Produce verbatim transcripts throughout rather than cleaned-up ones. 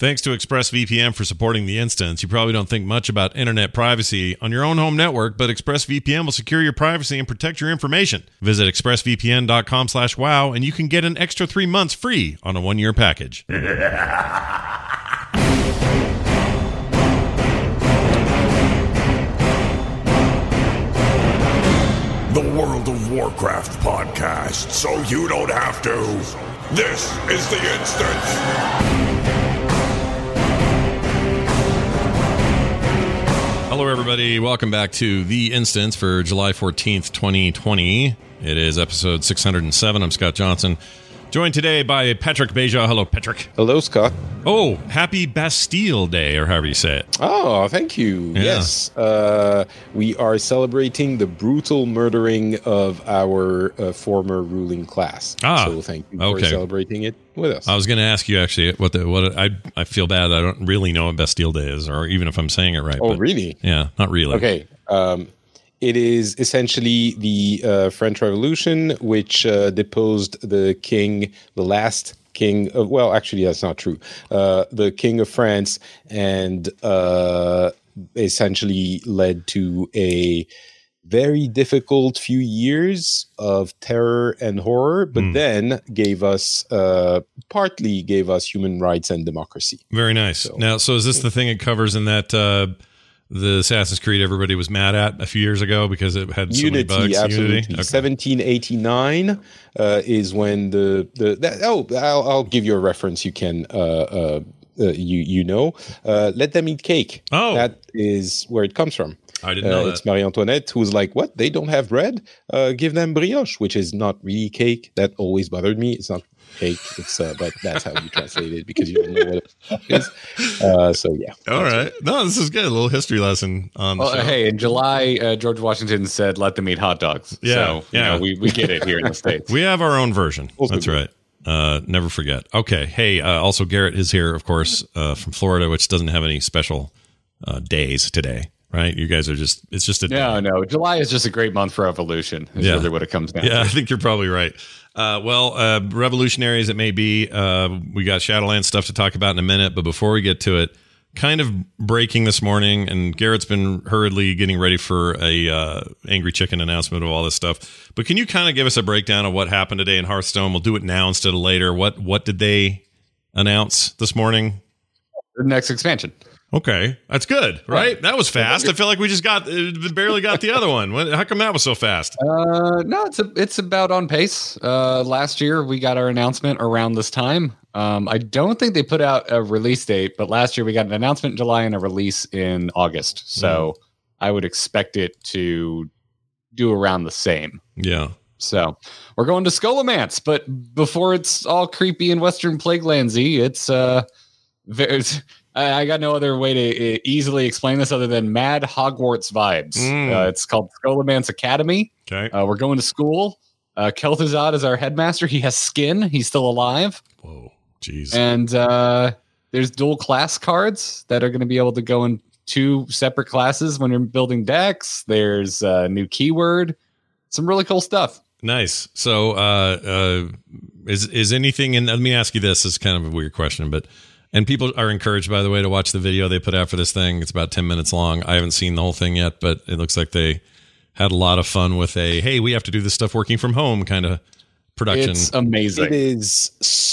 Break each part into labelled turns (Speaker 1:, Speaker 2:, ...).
Speaker 1: Thanks to ExpressVPN for supporting the instance. You probably don't think much about internet privacy on your own home network, but ExpressVPN will secure your privacy and protect your information. Visit expressvpn.com slash wow, and you can get an extra three months free on a one-year package.
Speaker 2: The World of Warcraft podcast, so you don't have to. This is the instance.
Speaker 1: Hello, everybody. Welcome back to The Instance for July fourteenth, twenty twenty. It is episode six hundred seven. I'm Scott Johnson, joined today by Patrick Beja. Hello, Patrick.
Speaker 3: Hello, Scott.
Speaker 1: Oh, happy Bastille Day, or however you say it.
Speaker 3: Oh, thank you.
Speaker 1: Yeah.
Speaker 3: Yes. Uh, we are celebrating the brutal murdering of our uh, former ruling class.
Speaker 1: Ah,
Speaker 3: so thank you
Speaker 1: okay.
Speaker 3: for celebrating it with us.
Speaker 1: I was going to ask you, actually, what the what I I feel bad that I don't really know what Bastille Day is, or even if I'm saying it right.
Speaker 3: Oh,
Speaker 1: but,
Speaker 3: really?
Speaker 1: Yeah, not really.
Speaker 3: Okay. Um, it is essentially the uh, French Revolution, which uh, deposed the king, the last king of, well, actually, that's not true. Uh, the king of France, and uh, essentially led to a very difficult few years of terror and horror, but
Speaker 1: Mm.
Speaker 3: then gave us, uh, partly gave us human rights and democracy.
Speaker 1: Very nice.
Speaker 3: So-
Speaker 1: Now, so is this the thing it covers in that uh, the Assassin's Creed everybody was mad at a few years ago because it had so
Speaker 3: Unity,
Speaker 1: many bugs?
Speaker 3: absolutely.
Speaker 1: Unity? Okay.
Speaker 3: seventeen eighty-nine uh, is when the the that, oh I'll, I'll give you a reference. You can uh, uh, uh, you you know uh, let them eat cake.
Speaker 1: Oh.
Speaker 3: That is where it comes from.
Speaker 1: I didn't know
Speaker 3: Uh,
Speaker 1: that.
Speaker 3: it's Marie Antoinette who's like, what? They don't have bread? Uh, give them brioche, which is not really cake. That always bothered me. It's not cake. It's uh, but that's how you translate it because you don't know what it is. Uh, so yeah.
Speaker 1: All right. No, this is good. A little history lesson on the
Speaker 4: Well,
Speaker 1: show.
Speaker 4: hey, in July, uh, George Washington said, "Let them eat hot dogs."
Speaker 1: Yeah,
Speaker 4: so, you
Speaker 1: yeah.
Speaker 4: know, we we get it here in the States.
Speaker 1: We have our own version.
Speaker 3: Also
Speaker 1: That's
Speaker 3: good.
Speaker 1: right. Uh, never forget. Okay. Hey, uh, also Garrett is here, of course, uh, from Florida, which doesn't have any special uh, days today, right? You guys are just, it's just a
Speaker 4: no, no, July is just a great month for evolution. Is
Speaker 1: Yeah.
Speaker 4: really what it comes down
Speaker 1: Yeah, I
Speaker 4: to.
Speaker 1: think you're probably right. Uh, well, uh, revolutionaries it may be. Uh, we got Shadowlands stuff to talk about in a minute, but before we get to it, kind of breaking this morning, and Garrett's been hurriedly getting ready for a uh, Angry Chicken announcement of all this stuff. But can you kind of give us a breakdown of what happened today in Hearthstone? We'll do it now instead of later. What what did they announce this morning?
Speaker 4: The next expansion.
Speaker 1: Okay, that's good, right? That was fast. I feel like we just got uh, barely got the other one. What- How come that was so fast?
Speaker 4: Uh, no, it's a, it's about on pace. Uh, last year we got our announcement around this time. Um, I don't think they put out a release date, but last year we got an announcement in July and a release in August. So I would expect it to do around the same.
Speaker 1: Yeah.
Speaker 4: So we're going to Scholomance, but before it's all creepy and Western Plaguelandsy, it's uh, very, I I got no other way to uh, easily explain this other than mad Hogwarts vibes.
Speaker 1: Mm.
Speaker 4: Uh, it's called Scholomance Academy.
Speaker 1: Okay.
Speaker 4: Uh, we're going to school. Uh, Kel'Thuzad is our headmaster. He has skin. He's still alive.
Speaker 1: Whoa. Jeez.
Speaker 4: And uh, there's dual class cards that are going to be able to go in two separate classes when you're building decks. There's a new keyword. Some really cool stuff.
Speaker 1: Nice. So, uh, uh, is is anything in? Let me ask you this. This is kind of a weird question, but and people are encouraged, by the way, to watch the video they put out for this thing. It's about ten minutes long. I haven't seen the whole thing yet, but it looks like they had a lot of fun with a hey, we have to do this stuff working from home kind of production.
Speaker 4: It's amazing.
Speaker 3: It is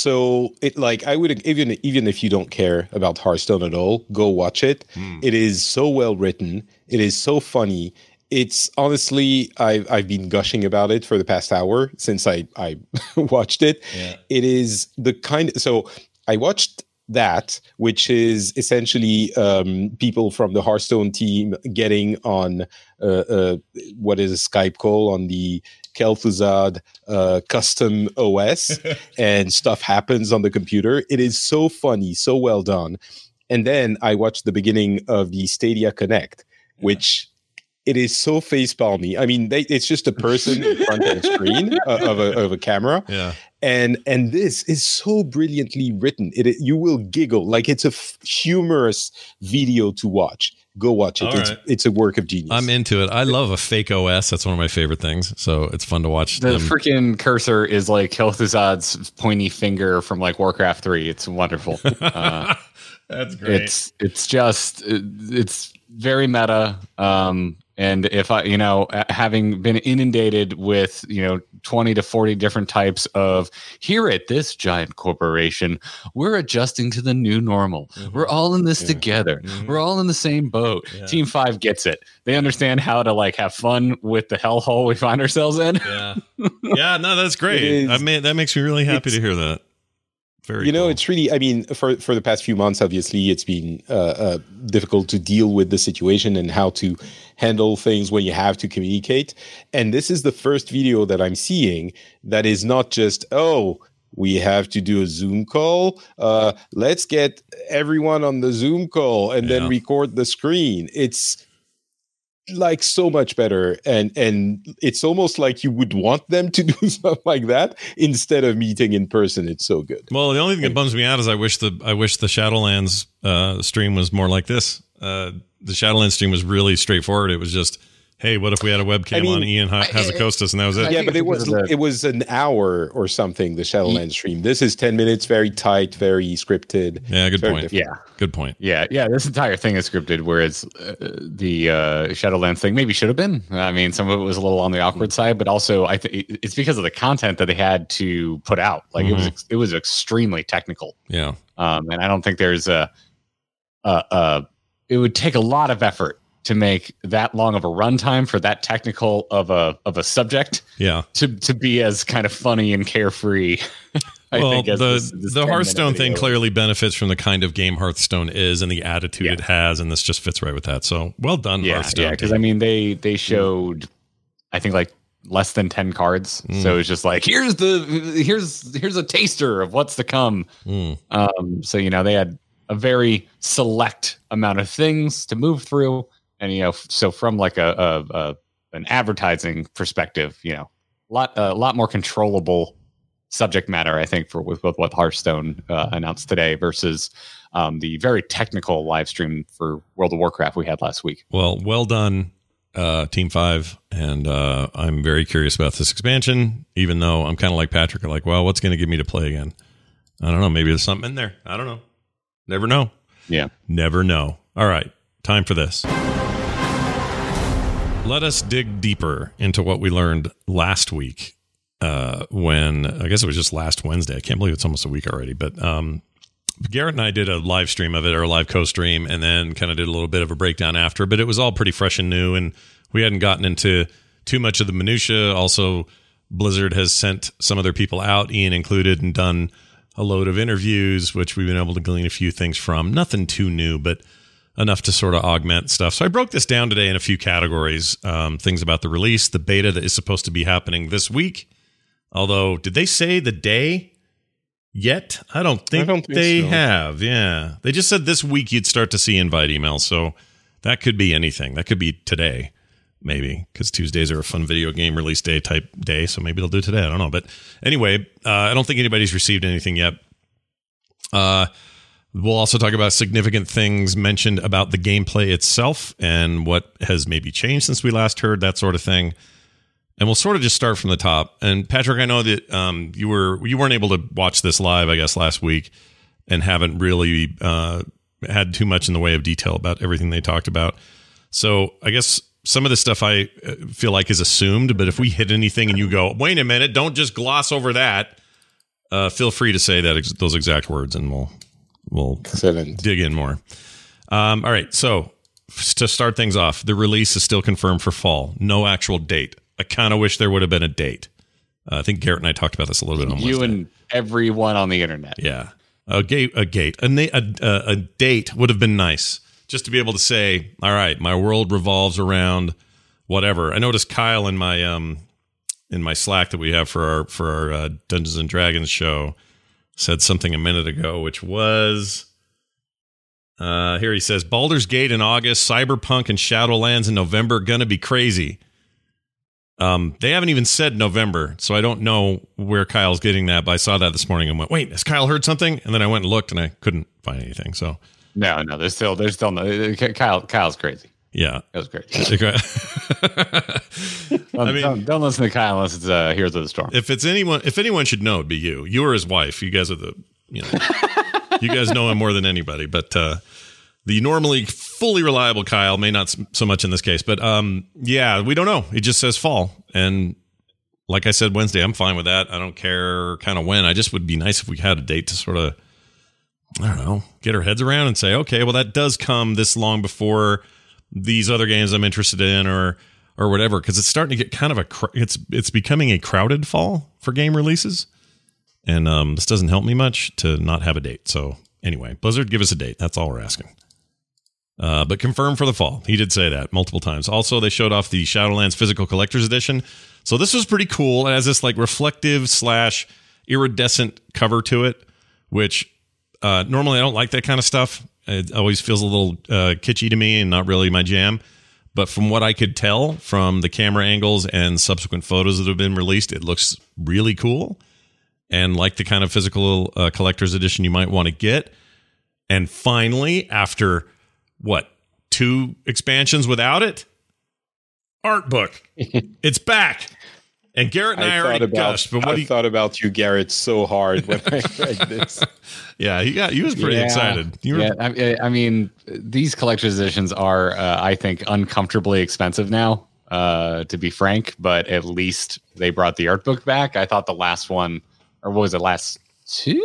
Speaker 3: so it like I would even even if you don't care about Hearthstone at all, go watch it.
Speaker 1: Mm.
Speaker 3: It is so well written. It is so funny. It's honestly I've I've been gushing about it for the past hour since I I watched it.
Speaker 1: Yeah.
Speaker 3: It is the kind so I watched that, which is essentially um, people from the Hearthstone team getting on uh, uh, what is a Skype call on the Kel'Thuzad uh, custom O S, and stuff happens on the computer. It is so funny, so well done. And then I watched the beginning of the Stadia Connect, which it is so facepalmy. I mean, they, it's just a person in front of a screen uh, of a of a camera.
Speaker 1: Yeah.
Speaker 3: And and this is so brilliantly written. It, it you will giggle like it's a f- humorous video to watch. Go watch it.
Speaker 1: All
Speaker 3: It's
Speaker 1: right.
Speaker 3: it's a work of genius.
Speaker 1: I'm into it. I love a fake O S. That's one of my favorite things. So it's fun to watch
Speaker 4: The
Speaker 1: them.
Speaker 4: freaking cursor is like Kel'Thuzad's pointy finger from like Warcraft three. It's wonderful. Uh,
Speaker 1: That's great.
Speaker 4: It's it's just it's very meta. Um, and if I, you know, having been inundated with, you know, twenty to forty different types of here at this giant corporation, we're adjusting to the new normal. Mm-hmm. We're all in this yeah. together. Mm-hmm. We're all in the same boat. Yeah. Team Five gets it. They understand how to like have fun with the hellhole we find ourselves in.
Speaker 1: Yeah. Yeah. No, that's great. I mean, that makes me really happy to hear that. Very
Speaker 3: you know,
Speaker 1: cool.
Speaker 3: It's really, I mean, for, for the past few months, obviously, it's been uh, uh, difficult to deal with the situation and how to handle things when you have to communicate. And this is the first video that I'm seeing that is not just, oh, we have to do a Zoom call. Uh, let's get everyone on the Zoom call and yeah. then record the screen. It's like so much better, and and it's almost like you would want them to do something like that instead of meeting in person. It's so good.
Speaker 1: Well, the only thing that bums me out is I wish the I wish the Shadowlands uh, stream was more like this. Uh, the Shadowlands stream was really straightforward. It was just, hey, what if we had a webcam I mean, on Ian Hazzikostas, and that was it?
Speaker 3: Yeah, but it was it was an hour or something. The Shadowlands stream. This is ten minutes, very tight, very scripted.
Speaker 1: Yeah, good point.
Speaker 3: Different.
Speaker 4: Yeah,
Speaker 1: good point.
Speaker 4: Yeah, yeah. This entire thing is scripted, whereas uh, the uh, Shadowlands thing maybe should have been. I mean, some of it was a little on the awkward side, but also I think it's because of the content that they had to put out. Like mm-hmm. it was, it was extremely technical.
Speaker 1: Yeah,
Speaker 4: um, and I don't think there's a, a, a. It would take a lot of effort to make that long of a runtime for that technical of a of a subject,
Speaker 1: yeah,
Speaker 4: to to be as kind of funny and carefree. I
Speaker 1: well,
Speaker 4: think as
Speaker 1: the
Speaker 4: this, this
Speaker 1: the Hearthstone thing
Speaker 4: video.
Speaker 1: clearly benefits from the kind of game Hearthstone is and the attitude
Speaker 4: yeah.
Speaker 1: it has, and this just fits right with that. So well done,
Speaker 4: yeah,
Speaker 1: Hearthstone.
Speaker 4: Yeah, because I mean they they showed, I think like less than ten cards, mm. so it's just like here's the here's here's a taster of what's to come.
Speaker 1: Mm.
Speaker 4: Um, so you know they had a very select amount of things to move through. And, you know, so from like a, a, a an advertising perspective, you know, a lot, a lot more controllable subject matter, I think, for with, with what Hearthstone uh, announced today versus um, the very technical live stream for World of Warcraft we had last week.
Speaker 1: Well, well done, uh, Team Five. And uh, I'm very curious about this expansion, even though I'm kind of like Patrick, like, well, what's going to get me to play again? I don't know. Maybe there's something in there. I don't know. Never know.
Speaker 4: Yeah.
Speaker 1: Never know. All right. Time for this. Let us dig deeper into what we learned last week uh, when, I guess it was just last Wednesday. I can't believe it's almost a week already. But um, Garrett and I did a live stream of it, or a live co-stream, and then kind of did a little bit of a breakdown after. But it was all pretty fresh and new, and we hadn't gotten into too much of the minutia. Also, Blizzard has sent some of their people out, Ian included, and done a load of interviews, which we've been able to glean a few things from. Nothing too new, but enough to sort of augment stuff. So I broke this down today in a few categories. Um, things about the release, the beta that is supposed to be happening this week. Although, did they say the day yet? I don't think, I don't think they so. have. Yeah. They just said this week you'd start to see invite emails. So that could be anything. That could be today, maybe, because Tuesdays are a fun video game release day type day. So maybe they'll do it today. I don't know. But anyway, uh, I don't think anybody's received anything yet. Uh, We'll also talk about significant things mentioned about the gameplay itself and what has maybe changed since we last heard, that sort of thing. And we'll sort of just start from the top. And Patrick, I know that um, you were you weren't able to watch this live, I guess, last week, and haven't really uh, had too much in the way of detail about everything they talked about. So I guess some of the stuff I feel like is assumed, but if we hit anything and you go, wait a minute, don't just gloss over that, uh, feel free to say that ex- those exact words, and we'll We'll Excellent. dig in more. Um, all right. So to start things off, the release is still confirmed for fall. No actual date. I kind of wish there would have been a date. Uh, I think Garrett and I talked about this a little bit on
Speaker 4: You
Speaker 1: Wednesday.
Speaker 4: And everyone on the internet.
Speaker 1: Yeah. A gate, a gate, a, na- a, a, a date would have been nice, just to be able to say, all right, my world revolves around whatever. I noticed Kyle in my, um, in my Slack that we have for our, for our uh, Dungeons and Dragons show said something a minute ago, which was, uh, here he says, Baldur's Gate in August, Cyberpunk and Shadowlands in November, gonna be crazy. Um, they haven't even said November, so I don't know where Kyle's getting that, but I saw that this morning and went, wait, has Kyle heard something? And then I went and looked and I couldn't find anything, so.
Speaker 4: No, no, there's still, there's still no, Kyle, Kyle's crazy.
Speaker 1: Yeah.
Speaker 4: That was great.
Speaker 1: I mean,
Speaker 4: don't, don't listen to Kyle unless it's uh, Heroes of the Storm.
Speaker 1: If it's anyone, if anyone should know, it'd be you. You or his wife. You guys are the, you know. You guys know him more than anybody, but uh, the normally fully reliable Kyle may not so much in this case. But um, yeah, we don't know. It just says fall. And like I said Wednesday, I'm fine with that. I don't care kind of when. I just would be nice if we had a date to sort of, I don't know, get our heads around and say, okay, well, that does come this long before these other games I'm interested in or or whatever, because it's starting to get kind of a, it's it's becoming a crowded fall for game releases. And um, this doesn't help me much to not have a date. So anyway, Blizzard, give us a date. That's all we're asking. Uh, but confirm for the fall. He did say that multiple times. Also, they showed off the Shadowlands Physical Collector's Edition. So this was pretty cool. It has this like reflective slash iridescent cover to it, which uh, normally I don't like that kind of stuff. It always feels a little uh, kitschy to me and not really my jam. But from what I could tell from the camera angles and subsequent photos that have been released, it looks really cool. And like the kind of physical uh, collector's edition you might want to get. And finally, after what, two expansions without it? Art book. It's back. And Garrett and I, I already
Speaker 3: about,
Speaker 1: gushed. But what
Speaker 3: I
Speaker 1: he,
Speaker 3: thought about you, Garrett, so hard when I read this.
Speaker 1: Yeah, he got. He was pretty
Speaker 4: yeah,
Speaker 1: excited. You were,
Speaker 4: yeah, I, I mean, these collector's editions are, uh, I think, uncomfortably expensive now, uh, to be frank. But at least they brought the art book back. I thought the last one, or what was it, last two?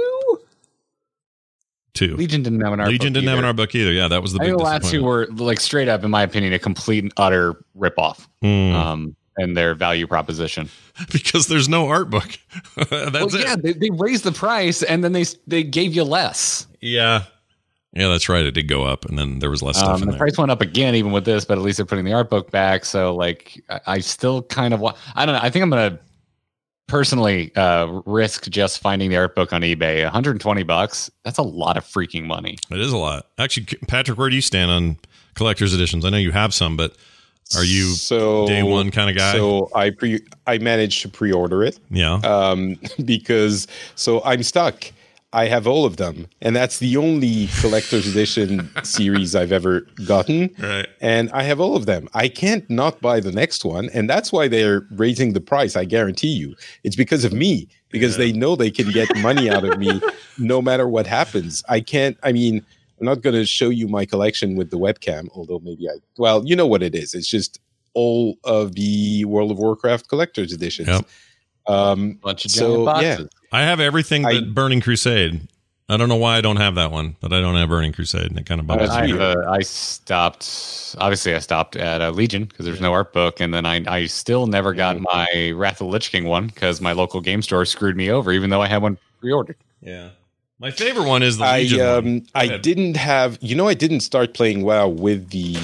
Speaker 1: Two.
Speaker 4: Legion didn't have an art
Speaker 1: Legion
Speaker 4: book
Speaker 1: didn't
Speaker 4: either.
Speaker 1: have an art book either. Yeah, that was the
Speaker 4: I
Speaker 1: big
Speaker 4: think the last two were, like, straight up, in my opinion, a complete and utter ripoff.
Speaker 1: Mm.
Speaker 4: Um, and their value proposition.
Speaker 1: Because there's no art book. That's
Speaker 4: well,
Speaker 1: it.
Speaker 4: yeah, they, they raised the price and then they they gave you less.
Speaker 1: Yeah. Yeah, that's right. It did go up, and then there was less stuff
Speaker 4: Um,
Speaker 1: in
Speaker 4: the
Speaker 1: there.
Speaker 4: price went up again, even with this, but at least they're putting the art book back. So, like, I, I still kind of want. I don't know. I think I'm gonna personally uh, risk just finding the art book on eBay. one hundred twenty bucks. That's a lot of freaking money.
Speaker 1: It is a lot. Actually, Patrick, where do you stand on collector's editions? I know you have some, but are you
Speaker 3: so,
Speaker 1: day one kind of guy?
Speaker 3: So I pre I managed to pre-order it.
Speaker 1: Yeah.
Speaker 3: Um, because so I'm stuck. I have all of them, and that's the only collector's edition series I've ever gotten.
Speaker 1: Right.
Speaker 3: And I have all of them. I can't not buy the next one, and that's why they're raising the price. I guarantee you, it's because of me. Because
Speaker 1: Yeah.
Speaker 3: they know they can get money out of me, no matter what happens. I can't. I mean. I'm not going to show you my collection with the webcam, although maybe I, well, you know what it is. It's just all of the World of Warcraft collector's editions.
Speaker 1: Yep.
Speaker 3: Um,
Speaker 4: Bunch of
Speaker 3: so,
Speaker 4: giant
Speaker 3: yeah.
Speaker 4: boxes.
Speaker 1: I have everything but
Speaker 3: I-
Speaker 1: Burning Crusade. I don't know why I don't have that one, but I don't have Burning Crusade, and it kind of bums
Speaker 4: I,
Speaker 1: me.
Speaker 4: have a, I stopped. Obviously, I stopped at uh, Legion because there's no art book, and then I, I still never got my Wrath of the Lich King one because my local game store screwed me over, even though I had one pre-ordered.
Speaker 1: Yeah. My favorite one is the
Speaker 3: I
Speaker 1: Legion
Speaker 3: um
Speaker 1: one. Go
Speaker 3: I
Speaker 1: ahead.
Speaker 3: didn't have you know I didn't start playing WoW with the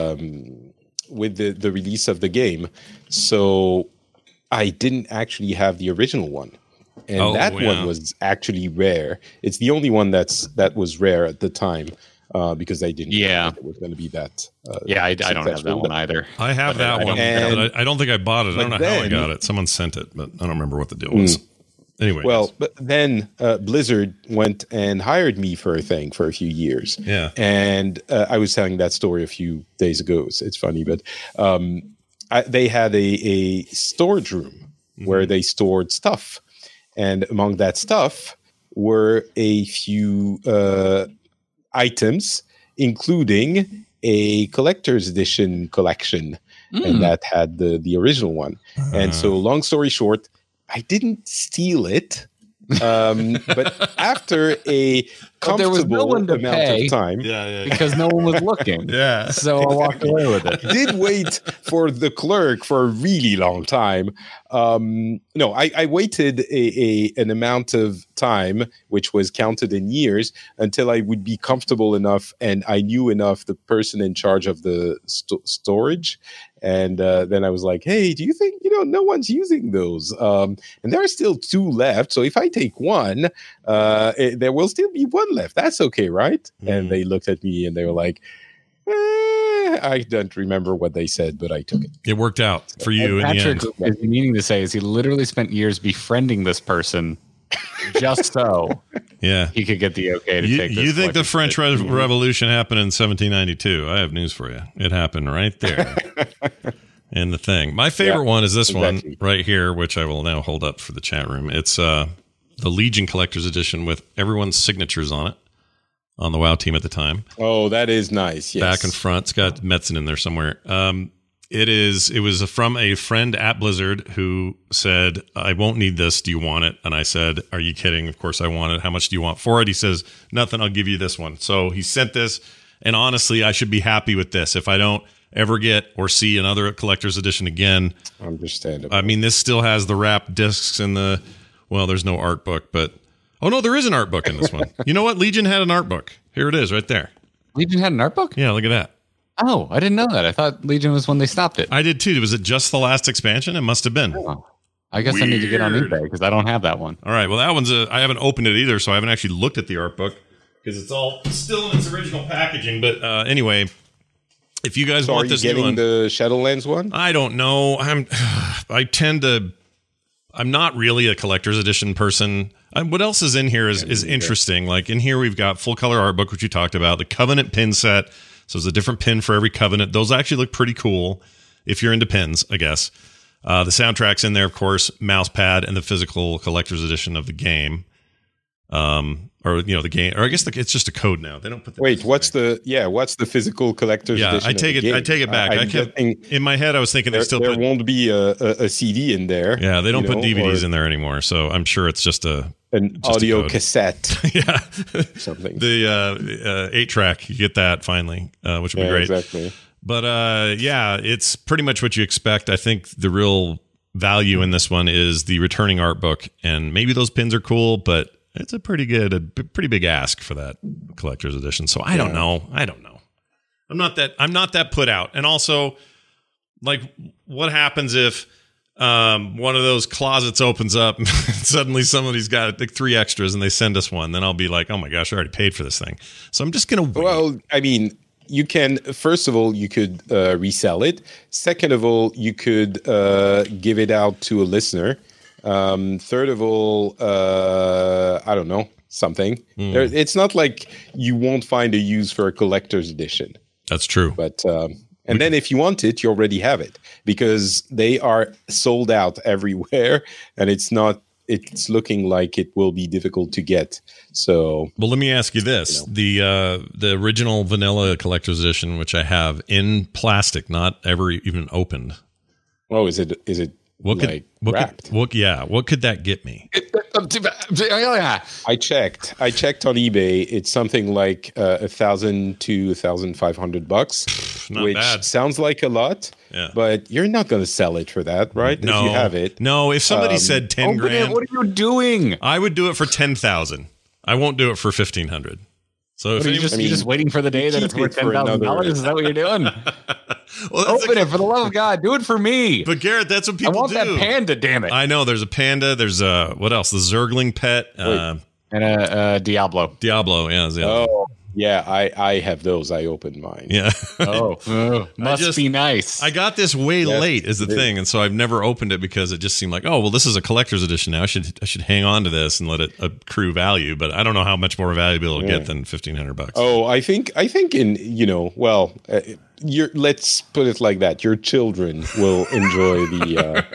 Speaker 3: um with the the release of the game, so I didn't actually have the original one, and
Speaker 1: Oh,
Speaker 3: that
Speaker 1: yeah.
Speaker 3: one was actually rare. It's the only one that's that was rare at the time, uh, because they didn't
Speaker 4: Yeah.
Speaker 3: think it was going to be that. Uh,
Speaker 4: Yeah, I, I don't have that
Speaker 3: successful.
Speaker 4: one either.
Speaker 1: I have
Speaker 4: But I-
Speaker 1: that
Speaker 4: I
Speaker 1: one,
Speaker 4: don't-
Speaker 3: And-
Speaker 1: but I, I don't think I bought it. I don't know
Speaker 3: but
Speaker 1: how I
Speaker 3: then-
Speaker 1: got it. Someone sent it, but I don't remember what the deal was. Anyway.
Speaker 3: Well, but then uh, Blizzard went and hired me for a thing for a few years.
Speaker 1: yeah.
Speaker 3: And uh, I was telling that story a few days ago. It's, it's funny, but um, I, they had a, a storage room where they stored stuff. And among that stuff were a few uh, items, including a collector's edition collection. And that had the, the original one. And so, long story short, I didn't steal it. Um, but after a
Speaker 4: But there was
Speaker 3: comfortable
Speaker 4: no one to
Speaker 3: amount
Speaker 4: pay.
Speaker 3: of time,
Speaker 1: Yeah, yeah.
Speaker 4: because no one was looking.
Speaker 1: Yeah.
Speaker 4: So I walked away with it.
Speaker 3: did wait for the clerk for a really long time. Um, no, I, I waited a, a an amount of time, which was counted in years, until I would be comfortable enough and I knew enough the person in charge of the sto- storage. And uh, then I was like, hey, do you think, you know, no one's using those? Um, and there are still two left. So if I take one, uh, it, there will still be one left. That's okay, right?
Speaker 1: Mm.
Speaker 3: And they looked at me and they were like, eh, I don't remember what they said, but I took it.
Speaker 1: It worked out for you
Speaker 4: And
Speaker 1: in
Speaker 4: Patrick
Speaker 1: the end.
Speaker 4: is meaning to say is he literally spent years befriending this person just so
Speaker 1: Yeah.
Speaker 4: he could get the okay to
Speaker 1: You,
Speaker 4: take this.
Speaker 1: you think the
Speaker 4: collector's
Speaker 1: French
Speaker 4: edition.
Speaker 1: Re- Revolution happened in seventeen ninety-two? I have news for you. It happened right there in the thing. My favorite
Speaker 3: Yeah,
Speaker 1: one is this
Speaker 3: exactly.
Speaker 1: one right here, which I will now hold up for the chat room. It's uh, the Legion Collector's Edition with everyone's signatures on it. on the WoW team at the time.
Speaker 3: Oh, that is nice. Yes.
Speaker 1: Back and front. It's got Metzen in there somewhere. Um, it is. It was from a friend at Blizzard who said, "I won't need this. Do you want it?" And I said, "Are you kidding? Of course I want it. How much do you want for it?" He says, "Nothing. I'll give you this one." So he sent this, and honestly, I should be happy with this. If I don't ever get or see another collector's edition again,
Speaker 3: understandable.
Speaker 1: I mean, this still has the wrapped discs and the. Well, there's no art book, but oh no, there is an art book in this one. You know what? Legion had an art book. Here it is, right there.
Speaker 4: Legion had an art book?
Speaker 1: Yeah, look at that.
Speaker 4: Oh, I didn't know that. I thought Legion was when they stopped it.
Speaker 1: I did too. Was it just the last expansion? It must have been.
Speaker 4: Oh, I guess Weird. I need to get on eBay because I don't have that one.
Speaker 1: All right. Well, that one's a. I haven't opened it either, so I haven't actually looked at the art book because it's all still in its original packaging. But uh, anyway, if you guys
Speaker 3: so
Speaker 1: want
Speaker 3: are
Speaker 1: this
Speaker 3: you getting
Speaker 1: new one,
Speaker 3: the Shadowlands one?
Speaker 1: I don't know. I'm. I tend to. I'm not really a collector's edition person. I, what else is in here is, is interesting. Like in here, we've got full color art book, which you talked about, the Covenant pin set. So there's a different pin for every Covenant. Those actually look pretty cool if you're into pins, I guess. Uh, the soundtrack's in there, of course, mouse pad, and the physical collector's edition of the game. Um, or you know the game, or I guess the, it's just a code now. They don't put. The
Speaker 3: Wait, what's the yeah? What's the physical collector's
Speaker 1: yeah,
Speaker 3: edition?
Speaker 1: I take
Speaker 3: of
Speaker 1: it.
Speaker 3: the game?
Speaker 1: I take it back.
Speaker 3: I,
Speaker 1: I kept, in my head, I was thinking
Speaker 3: there,
Speaker 1: they still
Speaker 3: there
Speaker 1: put,
Speaker 3: won't be a, a, a C D in there.
Speaker 1: Yeah, they don't put
Speaker 3: know,
Speaker 1: D V Ds
Speaker 3: or,
Speaker 1: in there anymore. So I'm sure it's just a
Speaker 3: an
Speaker 1: just
Speaker 3: audio
Speaker 1: a
Speaker 3: cassette.
Speaker 1: yeah,
Speaker 3: something.
Speaker 1: The uh, uh, eight track, you get that finally, uh, which would
Speaker 3: yeah,
Speaker 1: be great.
Speaker 3: Exactly.
Speaker 1: But uh, yeah, it's pretty much what you expect. I think the real value in this one is the returning art book, and maybe those pins are cool, but it's a pretty good, a b- pretty big ask for that collector's edition. So I don't know. I don't know. I'm not that. I'm not that put out. And also, like, what happens if um, one of those closets opens up and suddenly somebody's got like three extras and they send us one? Then I'll be like, oh my gosh, I already paid for this thing. So I'm just gonna wait.
Speaker 3: Well, I mean, you can. First of all, you could uh, resell it. Second of all, you could uh, give it out to a listener. Um, third of all, uh, I don't know, something. Mm. There, it's not like you won't find a use for a collector's edition.
Speaker 1: That's true.
Speaker 3: But um, and we then can... if you want it, you already have it because they are sold out everywhere, and it's not. It's looking like it will be difficult to get. So,
Speaker 1: well, let me ask you this: you know. the uh, the original vanilla collector's edition, which I have in plastic, not ever even opened.
Speaker 3: Oh, is it? Is it?
Speaker 1: What could,
Speaker 3: like
Speaker 1: what
Speaker 3: wrapped.
Speaker 1: Could, what, yeah, what could that get me?
Speaker 3: I checked. I checked on eBay. It's something like uh, a thousand to a thousand five hundred bucks,
Speaker 1: not
Speaker 3: which
Speaker 1: bad.
Speaker 3: Sounds like a lot.
Speaker 1: Yeah.
Speaker 3: But you're not going to sell it for that, right?
Speaker 1: No,
Speaker 3: if you have it.
Speaker 1: No, if somebody um, said ten grand,
Speaker 4: it. What are you doing?
Speaker 1: I would do it for ten thousand. I won't do it for fifteen hundred. So if
Speaker 4: you just, I mean, you're just waiting for the day that it's worth ten thousand dollars? Is that what you're doing? Well, open a, it for the love of God. Do it for me.
Speaker 1: But Garrett, that's what people do.
Speaker 4: I want
Speaker 1: do.
Speaker 4: that panda. Damn it!
Speaker 1: I know. There's a panda. There's a what else? The Zergling pet uh,
Speaker 4: and a, a Diablo.
Speaker 1: Diablo. Yeah. yeah.
Speaker 3: Oh, yeah. I I have those. I opened mine.
Speaker 1: Yeah.
Speaker 4: oh, oh, must
Speaker 1: just,
Speaker 4: be nice.
Speaker 1: I got this way yes, late, is the thing, and so I've never opened it because it just seemed like, oh, well, this is a collector's edition now. I should I should hang on to this and let it accrue value. But I don't know how much more valuable it'll yeah. get than fifteen hundred bucks.
Speaker 3: Oh, I think I think in you know well. Uh, Your, let's put it like that. Your children will enjoy the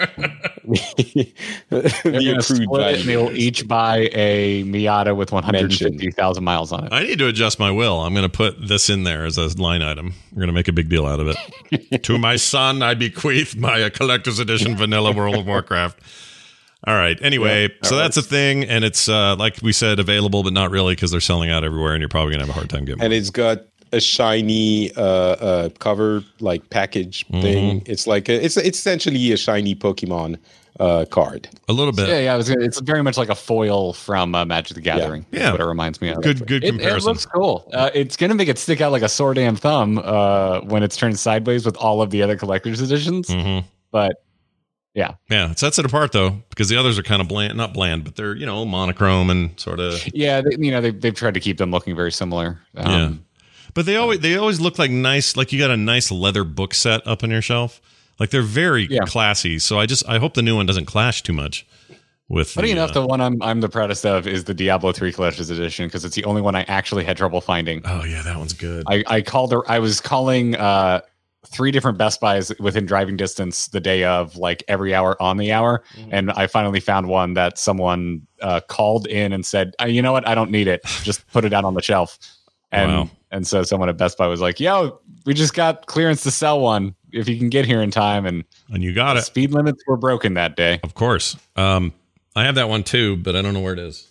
Speaker 3: uh, the accrued value.
Speaker 4: And they'll each buy a Miata with one hundred fifty thousand miles on it.
Speaker 1: I need to adjust my will. I'm going to put this in there as a line item. We're going to make a big deal out of it. To my son, I bequeath my collector's edition vanilla World of Warcraft. All right. Anyway, yeah, so that's a thing, and it's uh, like we said, available, but not really because they're selling out everywhere, and you're probably going to have a hard time getting.
Speaker 3: And it's got a shiny uh, uh, cover like package mm-hmm. thing. It's like a, it's it's essentially a shiny Pokemon uh, card.
Speaker 1: A little bit.
Speaker 4: Yeah, yeah. It was, it's very much like a foil from uh, Magic the Gathering.
Speaker 1: Yeah, yeah.
Speaker 4: What it reminds me of.
Speaker 1: Good, good
Speaker 4: it,
Speaker 1: comparison.
Speaker 4: It looks cool. Uh, it's gonna make it stick out like a sore damn thumb uh, when it's turned sideways with all of the other collector's editions.
Speaker 1: Mm-hmm.
Speaker 4: But yeah,
Speaker 1: yeah, it sets it apart though because the others are kind of bland, not bland, but they're you know monochrome and sort of.
Speaker 4: Yeah, they, you know they they've tried to keep them looking very similar. Um,
Speaker 1: yeah. But they always they always look like nice, like you got a nice leather book set up on your shelf. Like they're very yeah. classy. So I just I hope the new one doesn't clash too much with.
Speaker 4: Funny
Speaker 1: the,
Speaker 4: enough,
Speaker 1: uh,
Speaker 4: the one I'm I'm the proudest of is the Diablo three Collector's Edition because it's the only one I actually had trouble finding.
Speaker 1: Oh yeah, that one's good.
Speaker 4: I I called her. I was calling uh, three different Best Buys within driving distance the day of, like every hour on the hour, mm-hmm. and I finally found one that someone uh, called in and said, uh, "You know what? I don't need it. Just put it out on the shelf." And
Speaker 1: Wow.
Speaker 4: and so someone at Best Buy was like, "Yo, we just got clearance to sell one. If you can get here in time." And
Speaker 1: And you got
Speaker 4: the
Speaker 1: it.
Speaker 4: speed limits were broken that day.
Speaker 1: Of course. Um, I have that one too, but I don't know where it is.